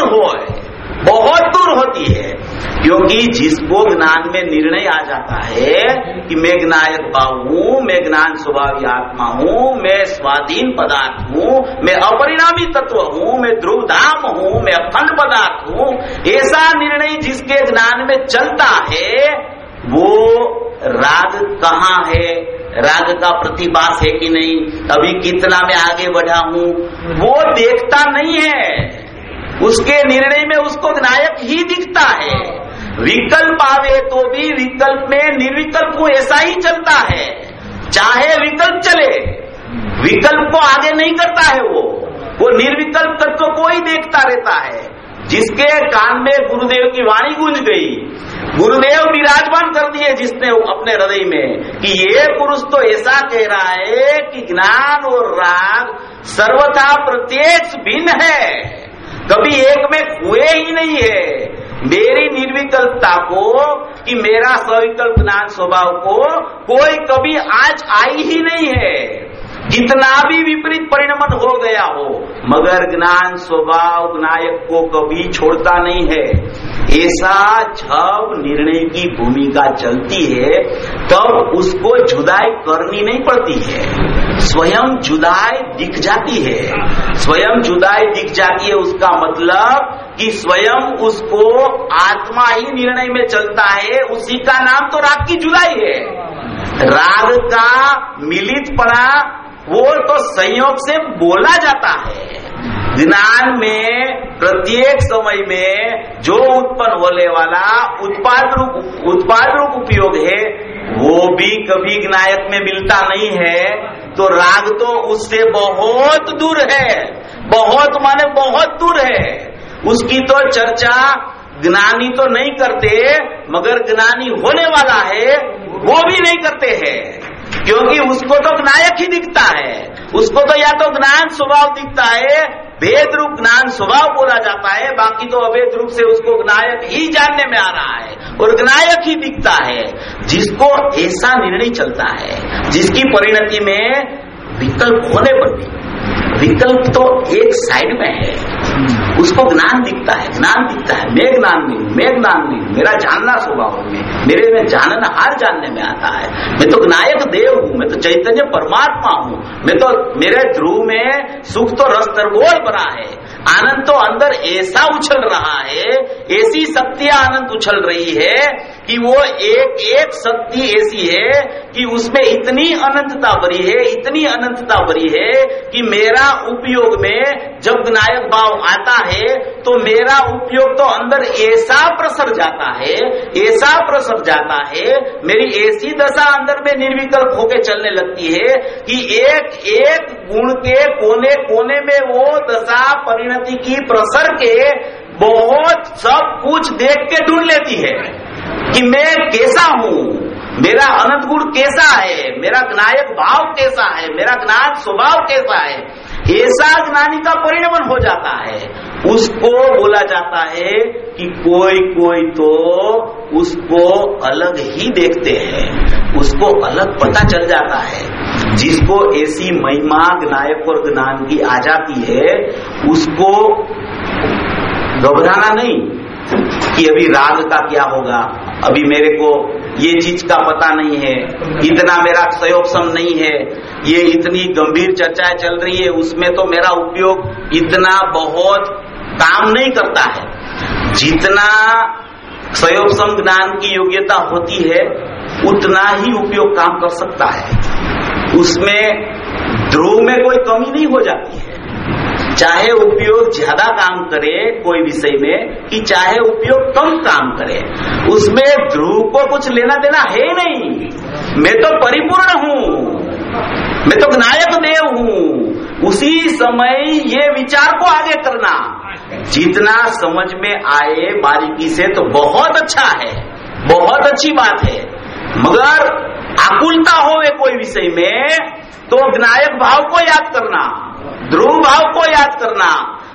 दूर होती है। क्योंकि जिसको ज्ञान में निर्णय आ जाता है कि मैं ज्ञायक भाव हूँ, मैं ज्ञान स्वभावी आत्मा हूँ, मैं स्वाधीन पदार्थ हूँ, मैं अपरिणामी तत्व हूँ, मैं ध्रुव धाम हूँ, मैं अखंड पदार्थ हूँ, ऐसा निर्णय जिसके ज्ञान में चलता है, वो राग कहाँ है, राग का प्रतिभास है कि नहीं, अभी कितना मैं आगे बढ़ा हूँ, वो देखता नहीं है। उसके निर्णय में उसको नायक ही दिखता है। विकल्प आवे तो भी निर्विकल्प में निर्विकल्प को ऐसा ही चलता है, चाहे विकल्प चले, विकल्प को आगे नहीं करता है वो निर्विकल्प तत्व को ही देखता रहता है। जिसके कान में गुरुदेव की वाणी गूंज गई, गुरुदेव विराजमान कर दिए जिसने अपने हृदय में कि ये पुरुष तो ऐसा कह रहा है कि ज्ञान और राग सर्वथा प्रत्यक्ष भिन्न है, कभी एक में हुए ही नहीं है। मेरी निर्विकल्पता को कि मेरा सविकल्प ज्ञान स्वभाव को कोई कभी आज आई ही नहीं है, जितना भी विपरीत परिणमन हो गया हो, मगर ज्ञान स्वभाव नायक को कभी छोड़ता नहीं है। ऐसा जब निर्णय की भूमिका चलती है तब उसको जुदाई करनी नहीं पड़ती है, स्वयं जुदाई दिख जाती है। स्वयं जुदाई दिख जाती है उसका मतलब कि स्वयं उसको आत्मा ही निर्णय में चलता है, उसी का नाम तो राग की जुदाई है। राग का मिलित पड़ा वो तो संयोग से बोला जाता है। ज्ञान में प्रत्येक समय में जो उत्पन्न होने वाला उत्पाद रूप उपयोग है वो भी कभी ज्ञायक में मिलता नहीं है, तो राग तो उससे बहुत दूर है, बहुत माने बहुत दूर है। उसकी तो चर्चा ज्ञानी तो नहीं करते, मगर ज्ञानी होने वाला है वो भी नहीं करते हैं, क्योंकि उसको तो ज्ञायक ही दिखता है। उसको तो या तो ज्ञान स्वभाव दिखता है, भेद रूप ज्ञान स्वभाव बोला जाता है, बाकी तो अभेद रूप से उसको ज्ञायक ही जानने में आ रहा है और ज्ञायक ही दिखता है। जिसको ऐसा निर्णय चलता है, जिसकी परिणति में विकल्प होने पर भी विकल्प तो एक साइड में है, उसको ज्ञान दिखता है, ज्ञान दिखता है, मैं ज्ञान नहीं, मेरा जानना स्वभाव में, मेरे में जानना हार जानने में आता है। मैं तो ज्ञायक देव हूँ, मैं तो चैतन्य परमात्मा हूँ, मैं तो मेरे ध्रुव में सुख तो रस तरबोल भरा है, आनंद तो अंदर ऐसा उछल रहा है, ऐसी शक्तियां अनंत उछल रही है कि वो एक एक शक्ति ऐसी है कि उसमें इतनी अनंतता भरी है, इतनी अनंतता भरी है कि मेरा उपयोग में जब ज्ञायक भाव आता है तो मेरा उपयोग तो अंदर ऐसा प्रसर जाता है, ऐसा प्रसर जाता है, मेरी ऐसी दशा अंदर में निर्विकल्प होकर चलने लगती है कि एक एक गुण के कोने कोने में वो दशा परिणति की प्रसर के बहुत सब कुछ देख के ढूंढ लेती है कि मैं कैसा हूँ, मेरा अनंत गुण कैसा है, मेरा ज्ञायक भाव कैसा है, मेरा ज्ञान स्वभाव कैसा है। ऐसा ज्ञानी का परिणमन हो जाता है, उसको बोला जाता है कि कोई कोई तो उसको अलग ही देखते हैं, उसको अलग पता चल जाता है। जिसको ऐसी महिमा ज्ञायक और ज्ञान की आ जाती है उसको घबराना नहीं कि अभी राग का क्या होगा, अभी मेरे को ये चीज का पता नहीं है, इतना मेरा संयोगसम नहीं है, ये इतनी गंभीर चर्चाएं चल रही है, उसमें तो मेरा उपयोग इतना बहुत काम नहीं करता है। जितना संयोगसम ज्ञान की योग्यता होती है उतना ही उपयोग काम कर सकता है, उसमें ध्रुव में कोई कमी नहीं हो जाती है। चाहे उपयोग ज्यादा काम करे कोई विषय में कि चाहे उपयोग कम काम करे, उसमें ध्रुव को कुछ लेना देना है नहीं। मैं तो परिपूर्ण हूँ, मैं तो ज्ञायक देव हूँ। उसी समय ये विचार को आगे करना जितना समझ में आए बारीकी से तो बहुत अच्छा है, बहुत अच्छी बात है, मगर आकुलता हो कोई विषय में तो ज्ञायक भाव को याद करना, ध्रुव भाव को याद करना।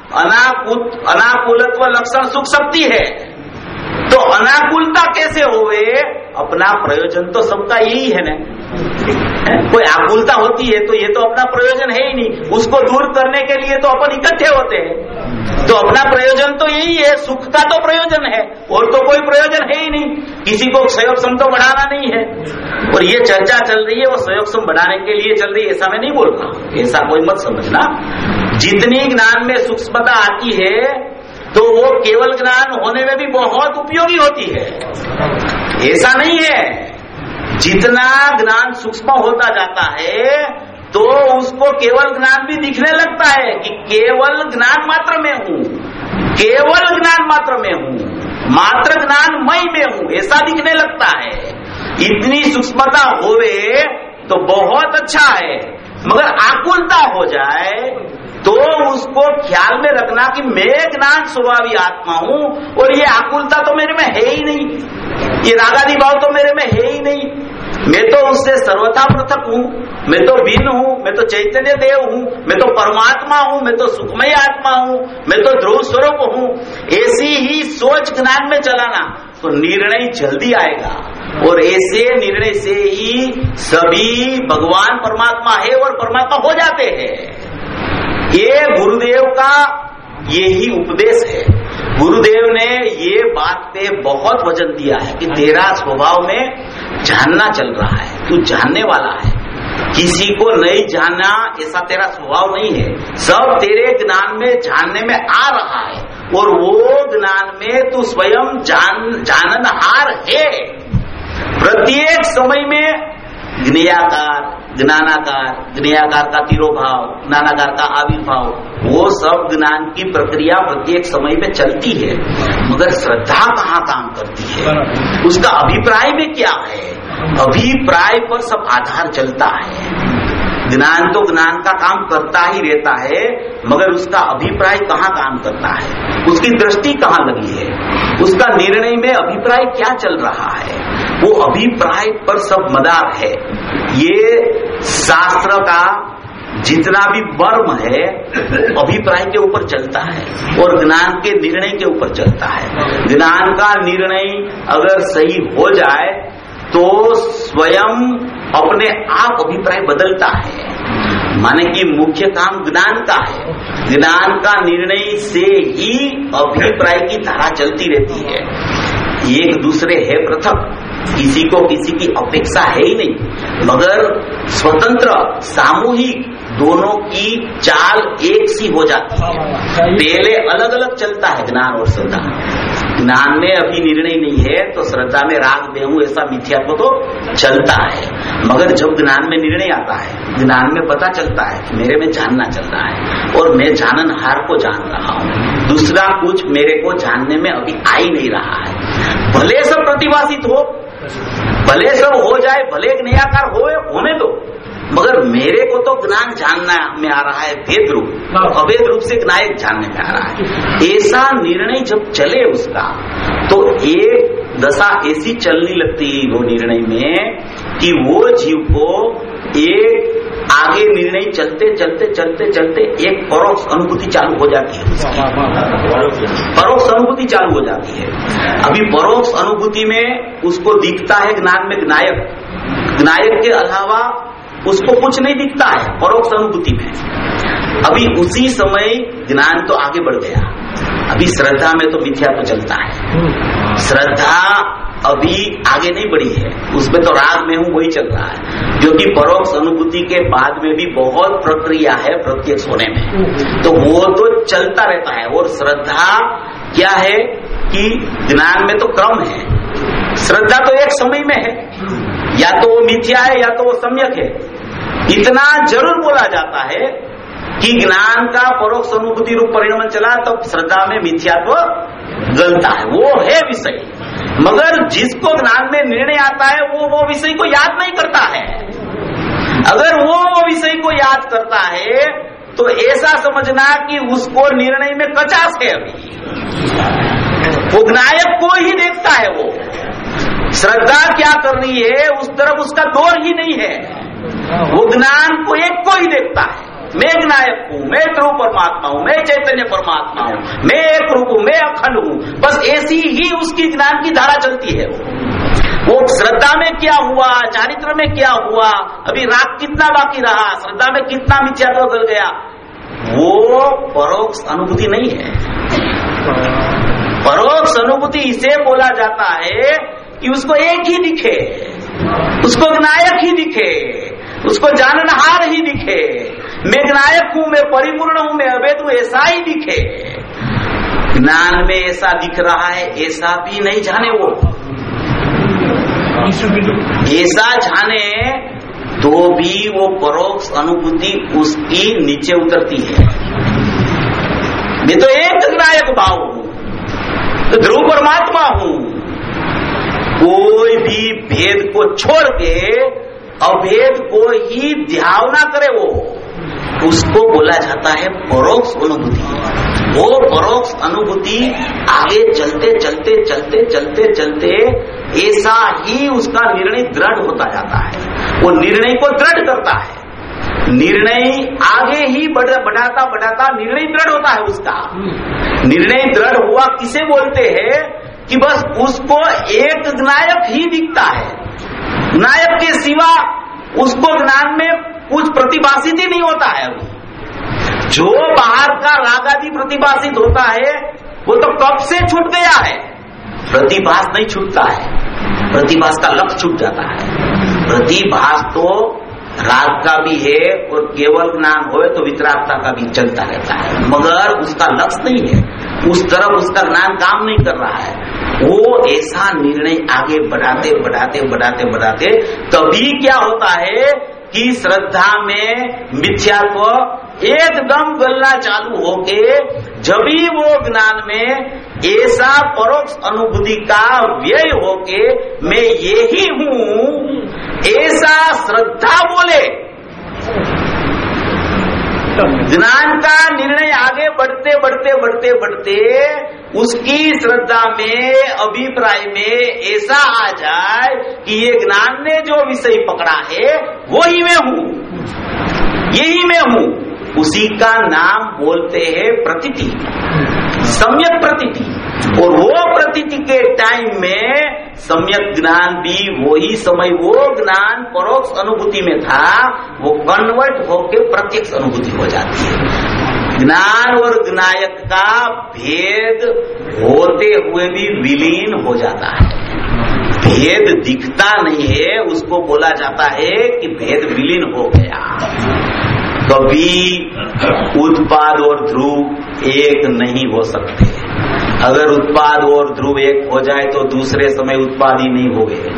अनाकुलत्व लक्षण सुख शक्ति है, तो अनाकुलता कैसे होवे, अपना प्रयोजन तो सबका यही है ना। कोई आकुलता होती है तो ये तो अपना प्रयोजन है ही नहीं, उसको दूर करने के लिए तो अपन इकट्ठे होते हैं, तो अपना प्रयोजन तो यही है, सुख का तो प्रयोजन है और तो कोई प्रयोजन है ही नहीं, किसी को संयोगसम तो बढ़ाना नहीं है। और ये चर्चा चल रही है वो संयोगसम बढ़ाने के लिए चल रही है, ऐसा मैं नहीं बोल रहा, ऐसा कोई मत समझना। जितनी ज्ञान में सूक्ष्मता आती है तो वो केवल ज्ञान होने में भी बहुत उपयोगी होती है, ऐसा नहीं है। जितना ज्ञान सूक्ष्म होता जाता है तो उसको केवल ज्ञान भी दिखने लगता है कि केवल ज्ञान मात्र में हूँ, केवल ज्ञान मात्र में हूँ, मात्र ज्ञान मय में हूँ, ऐसा दिखने लगता है। इतनी सूक्ष्मता होवे तो बहुत अच्छा है, मगर आकुलता हो जाए तो उसको ख्याल में रखना कि मैं ज्ञान स्वभावी आत्मा हूं और ये आकुलता तो मेरे में है ही नहीं, ये रागादि भाव तो मेरे में है ही नहीं, मैं तो उससे सर्वथा पृथक हूं, मैं तो भिन्न हूं, मैं तो चैतन्य देव हूं, मैं तो परमात्मा हूं, मैं तो सुखमय आत्मा हूं, मैं तो ध्रुव स्वरूप हूं। ऐसी ही सोच ज्ञान में चलाना तो निर्णय जल्दी आएगा, और ऐसे निर्णय से ही सभी भगवान परमात्मा है और परमात्मा हो जाते हैं। ये गुरुदेव का यही उपदेश है। गुरुदेव ने ये बात पे बहुत वजन दिया है कि तेरा स्वभाव में जानना चल रहा है, तू जानने वाला है, किसी को नहीं जानना ऐसा तेरा स्वभाव नहीं है, सब तेरे ज्ञान में जानने में आ रहा है, और वो ज्ञान में तू स्वयं जाननहार है। प्रत्येक समय में ज्ञेयाकार, ज्ञानाकार, ज्ञेयाकार का तिरोभाव, ज्ञानाकार का आविर्भाव, वो सब ज्ञान की प्रक्रिया प्रत्येक समय में चलती है, मगर श्रद्धा कहाँ काम करती है, उसका अभिप्राय में क्या है, अभिप्राय पर सब आधार चलता है। ज्ञान तो ज्ञान का काम करता ही रहता है, मगर उसका अभिप्राय कहाँ काम करता है, उसकी दृष्टि कहाँ लगी है, उसका निर्णय में अभिप्राय क्या चल रहा है, वो अभिप्राय पर सब मदार है। ये शास्त्र का जितना भी वर्म है अभिप्राय के ऊपर चलता है और ज्ञान के निर्णय के ऊपर चलता है। ज्ञान का निर्णय अगर सही हो जाए तो स्वयं अपने आप अभिप्राय बदलता है, माने कि मुख्य काम ज्ञान का है, ज्ञान का निर्णय से ही अभिप्राय की धारा चलती रहती है। एक दूसरे है पृथक, किसी को किसी की अपेक्षा है ही नहीं, मगर स्वतंत्र सामूहिक दोनों की चाल एक सी हो जाती है। पहले अलग अलग चलता है ज्ञान और श्रद्धा, ज्ञान में अभी निर्णय नहीं है तो श्रद्धा में राग देहूं ऐसा मिथ्यात्व तो चलता है, मगर जब ज्ञान में निर्णय आता है, ज्ञान में पता चलता है कि मेरे में जानना चल रहा है और मैं जाननहार को जान रहा हूँ, दूसरा कुछ मेरे को जानने में अभी आ ही नहीं रहा है। भले सब प्रतिभाषित हो, भले सब हो जाए, भले एक निराकार होने दो, मगर मेरे को तो ज्ञान जानना में आ रहा है भेद रूप, अभेद रूप से ज्ञान जानने में आ रहा है। ऐसा निर्णय जब चले उसका तो एक दशा ऐसी चलने लगती है वो निर्णय में कि वो जीव को एक आगे निर्णय चलते चलते चलते चलते एक परोक्ष अनुभूति चालू हो जाती है, परोक्ष अनुभूति चालू हो जाती है। अभी परोक्ष अनुभूति में उसको दिखता है ज्ञान में ज्ञायक, ज्ञायक के अलावा उसको कुछ नहीं दिखता है परोक्ष अनुभूति में। अभी उसी समय ज्ञान तो आगे बढ़ गया, अभी श्रद्धा में तो मिथ्या तो चलता है, श्रद्धा अभी आगे नहीं बढ़ी है, उसमें तो राग में हूं वही चल रहा है, क्योंकि परोक्ष अनुभूति के बाद में भी बहुत प्रक्रिया है प्रत्यक्ष होने में, तो वो तो चलता रहता है। और श्रद्धा क्या है कि ज्ञान में तो क्रम है, श्रद्धा तो एक समय में है, या तो वो मिथ्या है या तो वो सम्यक है। इतना जरूर बोला जाता है कि ज्ञान का परोक्ष अनुभूति रूप परिणाम चला तब श्रद्धा में मिथ्यात्व गलता है, वो है विषय, मगर जिसको ज्ञान में निर्णय आता है वो विषय को याद नहीं करता है। अगर वो विषय को याद करता है तो ऐसा समझना कि उसको निर्णय में कचास है, अभी वो ज्ञायक को ही देखता है, वो श्रद्धा क्या कर रही है उस तरफ उसका दौर ही नहीं है, वो ज्ञान को एक को ही देखता है। मैं ज्ञायक हूँ, मैं ध्रुव परमात्मा हूँ, मैं चैतन्य परमात्मा हूँ, मैं एक रूप हूँ, मैं अखंड हूँ, बस ऐसी ही उसकी ज्ञान की धारा चलती है। वो श्रद्धा में क्या हुआ, चारित्र में क्या हुआ, अभी राग कितना बाकी रहा, श्रद्धा में कितना मिथ्यात्व गल गया, वो परोक्ष अनुभूति नहीं है। परोक्ष अनुभूति इसे बोला जाता है कि उसको एक ही दिखे, उसको ज्ञायक ही दिखे, उसको जाननहार ही दिखे, मैं ज्ञायक हूं, मैं परिपूर्ण हूं, मैं अभेद हूं, ऐसा ही दिखे। ज्ञान में ऐसा दिख रहा है ऐसा भी नहीं जाने, वो ऐसा जाने तो भी वो परोक्ष अनुभूति उसकी नीचे उतरती है। मैं तो एक ज्ञायक भाव हूं, तो ध्रुव परमात्मा हूं, कोई भी भेद को छोड़ के अभेद को ही ध्यावना करे, वो उसको बोला जाता है परोक्ष अनुभूति। वो परोक्ष अनुभूति आगे चलते चलते चलते चलते चलते ऐसा ही उसका निर्णय दृढ़ होता जाता है, वो निर्णय को दृढ़ करता है। निर्णय आगे ही बढ़ाता बढ़ाता निर्णय दृढ़ होता है उसका। निर्णय दृढ़ हुआ किसे बोलते हैं कि बस उसको एक नायक ही दिखता है, नायक के सिवा उसको ज्ञान में कुछ प्रतिभाषित ही नहीं होता है। अभी जो बाहर का राग आदि प्रतिभाषित होता है वो तो कब से छूट गया है, प्रतिभास नहीं छूटता है, प्रतिभास का लक्ष्य छूट जाता है। प्रतिभास तो राग का भी है और केवल ज्ञान होए तो वितरागता का भी चलता रहता है, मगर उसका लक्ष्य नहीं है, उस तरफ उसका ज्ञान काम नहीं कर रहा है। वो ऐसा निर्णय आगे बढ़ाते बढ़ाते बढ़ाते बढ़ाते तभी क्या होता है कि श्रद्धा में मिथ्यात्व एकदम गलना चालू होके जब भी वो ज्ञान में ऐसा परोक्ष अनुभूति का व्यय होके मैं यही हूँ ऐसा श्रद्धा बोले, ज्ञान का निर्णय आगे बढ़ते बढ़ते बढ़ते बढ़ते उसकी श्रद्धा में अभिप्राय में ऐसा आ जाए कि ये ज्ञान ने जो विषय पकड़ा है वो ही मैं हूँ, यही मैं हूँ, उसी का नाम बोलते हैं प्रतीति, सम्यक प्रतीति। और वो प्रतीति के टाइम में सम्यक ज्ञान भी वही समय वो ज्ञान परोक्ष अनुभूति में था, वो कन्वर्ट होके प्रत्यक्ष अनुभूति हो जाती है। ज्ञान और ज्ञायक का भेद होते हुए भी विलीन हो जाता है, भेद दिखता नहीं है, उसको बोला जाता है कि भेद विलीन हो गया। कभी उत्पाद और ध्रुव एक नहीं हो सकते, अगर उत्पाद और ध्रुव एक हो जाए तो दूसरे समय उत्पाद ही नहीं हो गए।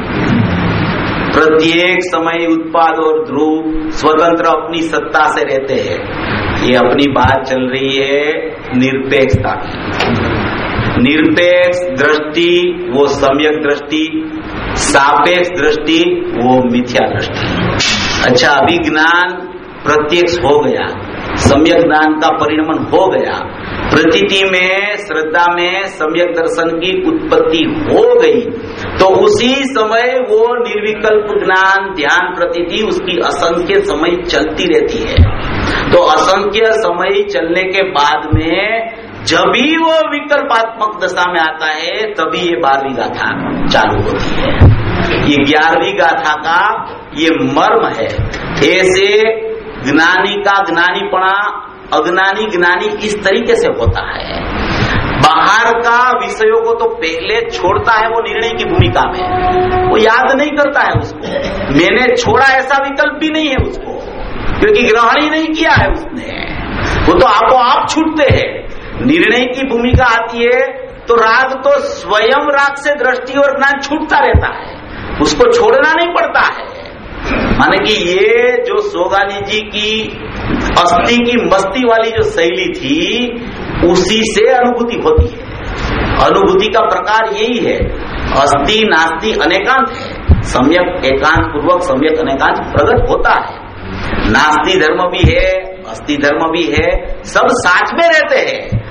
प्रत्येक समय उत्पाद और ध्रुव स्वतंत्र अपनी सत्ता से रहते हैं। ये अपनी बात चल रही है निरपेक्षता की। निरपेक्ष दृष्टि वो सम्यक दृष्टि, सापेक्ष दृष्टि वो मिथ्या दृष्टि। अच्छा, अभी ज्ञान प्रत्यक्ष हो गया, सम्यक ज्ञान का परिणमन हो गया, प्रतीति में श्रद्धा में सम्यक दर्शन की उत्पत्ति हो गई, तो उसी समय वो निर्विकल्प ज्ञान ध्यान प्रतीति उसकी असंख्य समय चलती रहती है। तो असंख्य समय चलने के बाद में जब भी वो विकल्पात्मक दशा में आता है तभी ये 12वीं गाथा चालू होती है। ये 11वीं गाथा का ये मर्म है। ऐसे ज्ञानी का ज्ञानीपना, अज्ञानी ज्ञानी इस तरीके से होता है। बाहर का विषयों को तो पहले छोड़ता है वो निर्णय की भूमिका में, वो याद नहीं करता है उसको, मैंने छोड़ा ऐसा विकल्प भी नहीं है उसको, क्योंकि ग्रहण ही नहीं किया है उसने, वो तो आपो आप छूटते हैं। निर्णय की भूमिका आती है तो राग तो स्वयं राग से दृष्टि और ज्ञान छूटता रहता है, उसको छोड़ना नहीं पड़ता है। माने कि ये जो सोगानी जी की अस्थि की मस्ती वाली जो शैली थी उसी से अनुभूति होती है। अनुभूति का प्रकार यही है, अस्थि नास्ति अनेकांत है, सम्यक एकांत पूर्वक सम्यक अनेकांत प्रकट होता है। नास्ति धर्म भी है, अस्थि धर्म भी है, सब साथ में रहते हैं।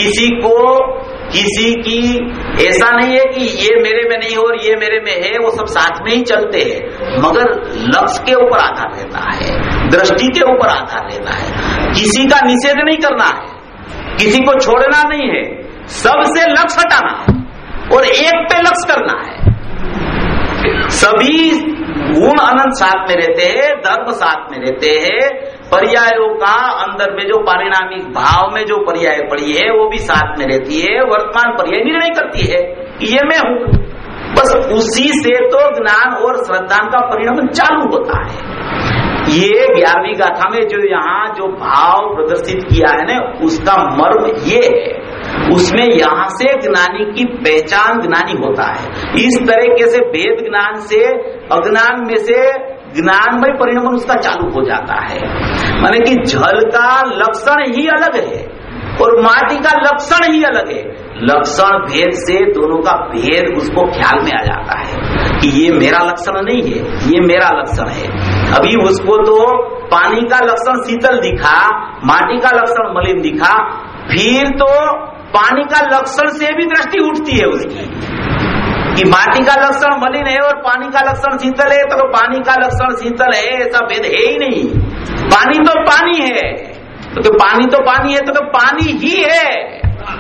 किसी की ऐसा नहीं है कि ये मेरे में नहीं और ये मेरे में है, वो सब साथ में ही चलते हैं, मगर लक्ष्य के ऊपर आधार रहता है, दृष्टि के ऊपर आधार रहता है। किसी का निषेध नहीं करना है, किसी को छोड़ना नहीं है, सबसे लक्ष्य हटाना है और एक पे लक्ष्य करना है। सभी गुण अनंत साथ में रहते हैं, धर्म साथ में रहते हैं, पर्यायों का अंदर में जो पारिणामिक भाव में जो पर्याय पड़ी है वो भी साथ में रहती है। वर्तमान पर्याय निर्णय करती है कि ये मैं हूं, बस उसी से तो ज्ञान और श्रद्धा का परिणाम चालू होता है। ये 11वीं गाथा में जो यहाँ जो भाव प्रदर्शित किया है ना, उसका मर्म ये है, उसमें यहाँ से ज्ञानी की पहचान ज्ञानी होता है। इस तरीके से भेद ज्ञान से अज्ञान में से ज्ञानमय परिणाम उसका चालू हो जाता है। माने कि जल का लक्षण ही अलग है और माटी का लक्षण ही अलग है। लक्षण भेद से दोनों का भेद उसको ख्याल में आ जाता है कि ये मेरा लक्षण नहीं है, ये मेरा लक्षण है। अभी उसको तो पानी का लक्षण शीतल दिखा, माटी का लक्षण मलिन दिखा, फिर तो पानी का लक्षण से भी दृष्टि उठती है उसकी कि माटी का लक्षण मलिन है और पानी का लक्षण शीतल है, तो पानी का लक्षण शीतल है ऐसा भेद है ही नहीं। पानी तो पानी है, तो पानी तो पानी है, तो पानी ही है।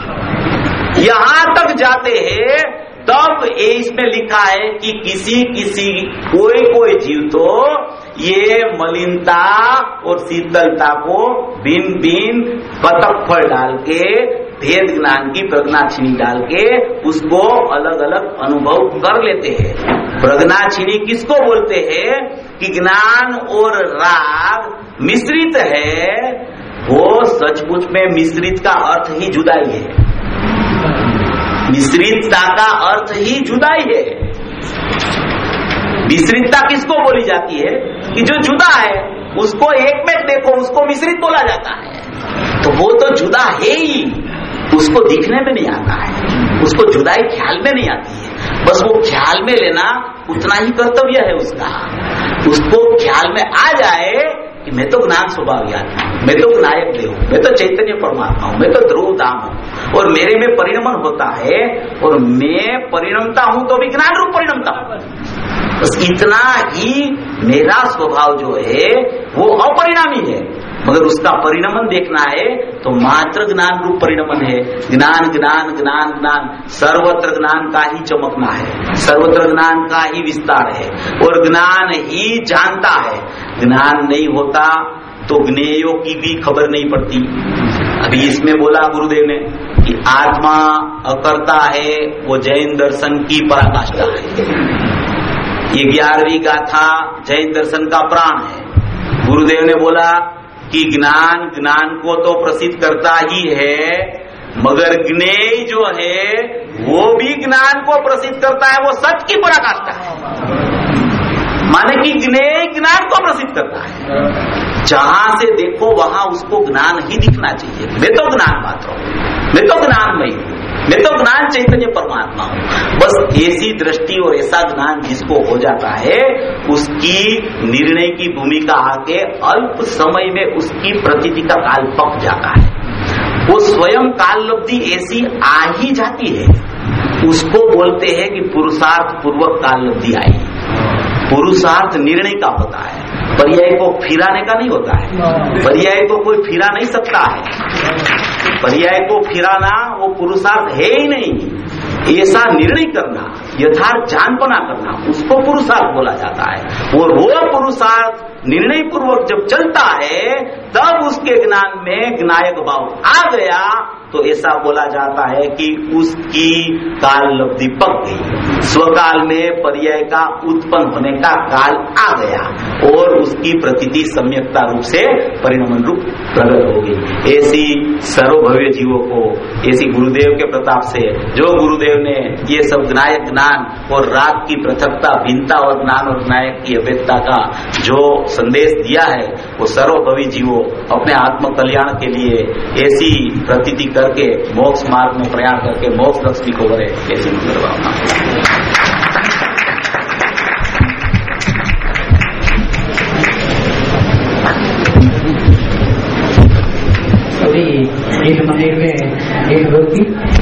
यहां तक जाते हैं तब इसमें लिखा है कि किसी कोई जीव तो ये मलिनता और शीतलता को भिन्न भिन्न कतक फल डाल के, भेद ज्ञान की प्रज्ञाक्षिणी डाल के उसको अलग अलग अनुभव कर लेते हैं। प्रज्ञाक्षिणी किसको बोलते हैं कि ज्ञान और राग मिश्रित है, वो सचमुच में मिश्रित का अर्थ ही जुदाई है। मिश्रितता का अर्थ ही जुदाई है। मिश्रितता किसको बोली जाती है कि जो जुदा है उसको एक में देखो, उसको मिश्रित बोला जाता है। तो वो तो जुदा है ही, उसको दिखने में नहीं आता है, उसको जुदाई ख्याल में नहीं आती है। बस वो ख्याल में लेना उतना ही कर्तव्य है उसका। उसको ख्याल में आ जाए कि मैं तो ज्ञान स्वभाव आत्मा हूं, मैं तो विनायक देव हूं, मैं तो चैतन्य परमात्मा हूं, मैं तो ध्रुव धाम हूं और मेरे में परिणमन होता है और मैं परिणमता हूं तो भी ज्ञान रूप परिणमता हूं। बस इतना ही मेरा स्वभाव जो है वो अपरिणामी है, मगर उसका परिणमन देखना है तो मात्र ज्ञान रूप परिणमन है। ज्ञान ज्ञान ज्ञान ज्ञान, सर्वत्र ज्ञान का ही चमकना है, सर्वत्र ज्ञान का ही विस्तार है और ज्ञान ही जानता है। ज्ञान नहीं होता तो ज्ञेयों की भी खबर नहीं पड़ती। अभी इसमें बोला गुरुदेव ने कि आत्मा अकर्ता है, वो जैन दर्शन की पराकाष्ठा है। ये 11वीं गाथा जैन दर्शन का प्राण है। गुरुदेव ने बोला कि ज्ञान ज्ञान को तो प्रसिद्ध करता ही है, मगर ज्ञेय जो है वो भी ज्ञान को प्रसिद्ध करता है, वो सच की पराकाष्ठा है। माने कि ज्ञेय ज्ञान को प्रसिद्ध करता है। जहां से देखो वहां उसको ज्ञान ही दिखना चाहिए। मैं तो ज्ञान मात्र हूं, मैं तो ज्ञानमयी हूं, मैं तो ज्ञान चैतन्य परमात्मा हूं। बस ऐसी दृष्टि और ऐसा ज्ञान जिसको हो जाता है उसकी निर्णय की भूमिका आके अल्प समय में उसकी प्रतीति का काल पक जाता है। वो स्वयं काल लब्धि ऐसी आ ही जाती है, उसको बोलते हैं कि पुरुषार्थ पूर्वक काल लब्धि आई। पुरुषार्थ निर्णय का होता है, पर्याय को फिराने का नहीं होता है। पर्याय को कोई फिरा नहीं सकता है, पर्याय को फिराना वो पुरुषार्थ है ही नहीं। ऐसा निर्णय करना, यथार्थ जानपना करना, उसको पुरुषार्थ बोला जाता है। और वो पुरुषार्थ निर्णय पूर्वक जब चलता है तब उसके ज्ञान में ज्ञायक भाव आ गया तो ऐसा बोला जाता है कि उसकी काल लब्धि पक गई, स्वकाल में पर्याय का उत्पन्न होने का काल आ गया और उसकी प्रतीति सम्यकता रूप से परिणमन रूप प्रकट हो गई। ऐसी सर्वभव्य जीवों को, ऐसी गुरुदेव के प्रताप से, जो गुरुदेव ने ये सब ज्ञायक ज्ञान और राग की पृथकता, भिन्नता और ज्ञान और ज्ञायक की अभेदता का जो संदेश दिया है, वो सर्वभवी जीवों अपने आत्म कल्याण के लिए ऐसी प्रतीति करके मोक्ष मार्ग में प्रयाण करके मोक्ष लक्ष्मी को भरे, ऐसी मंगल भावना। अभी एक मंदिर में एक व्यक्ति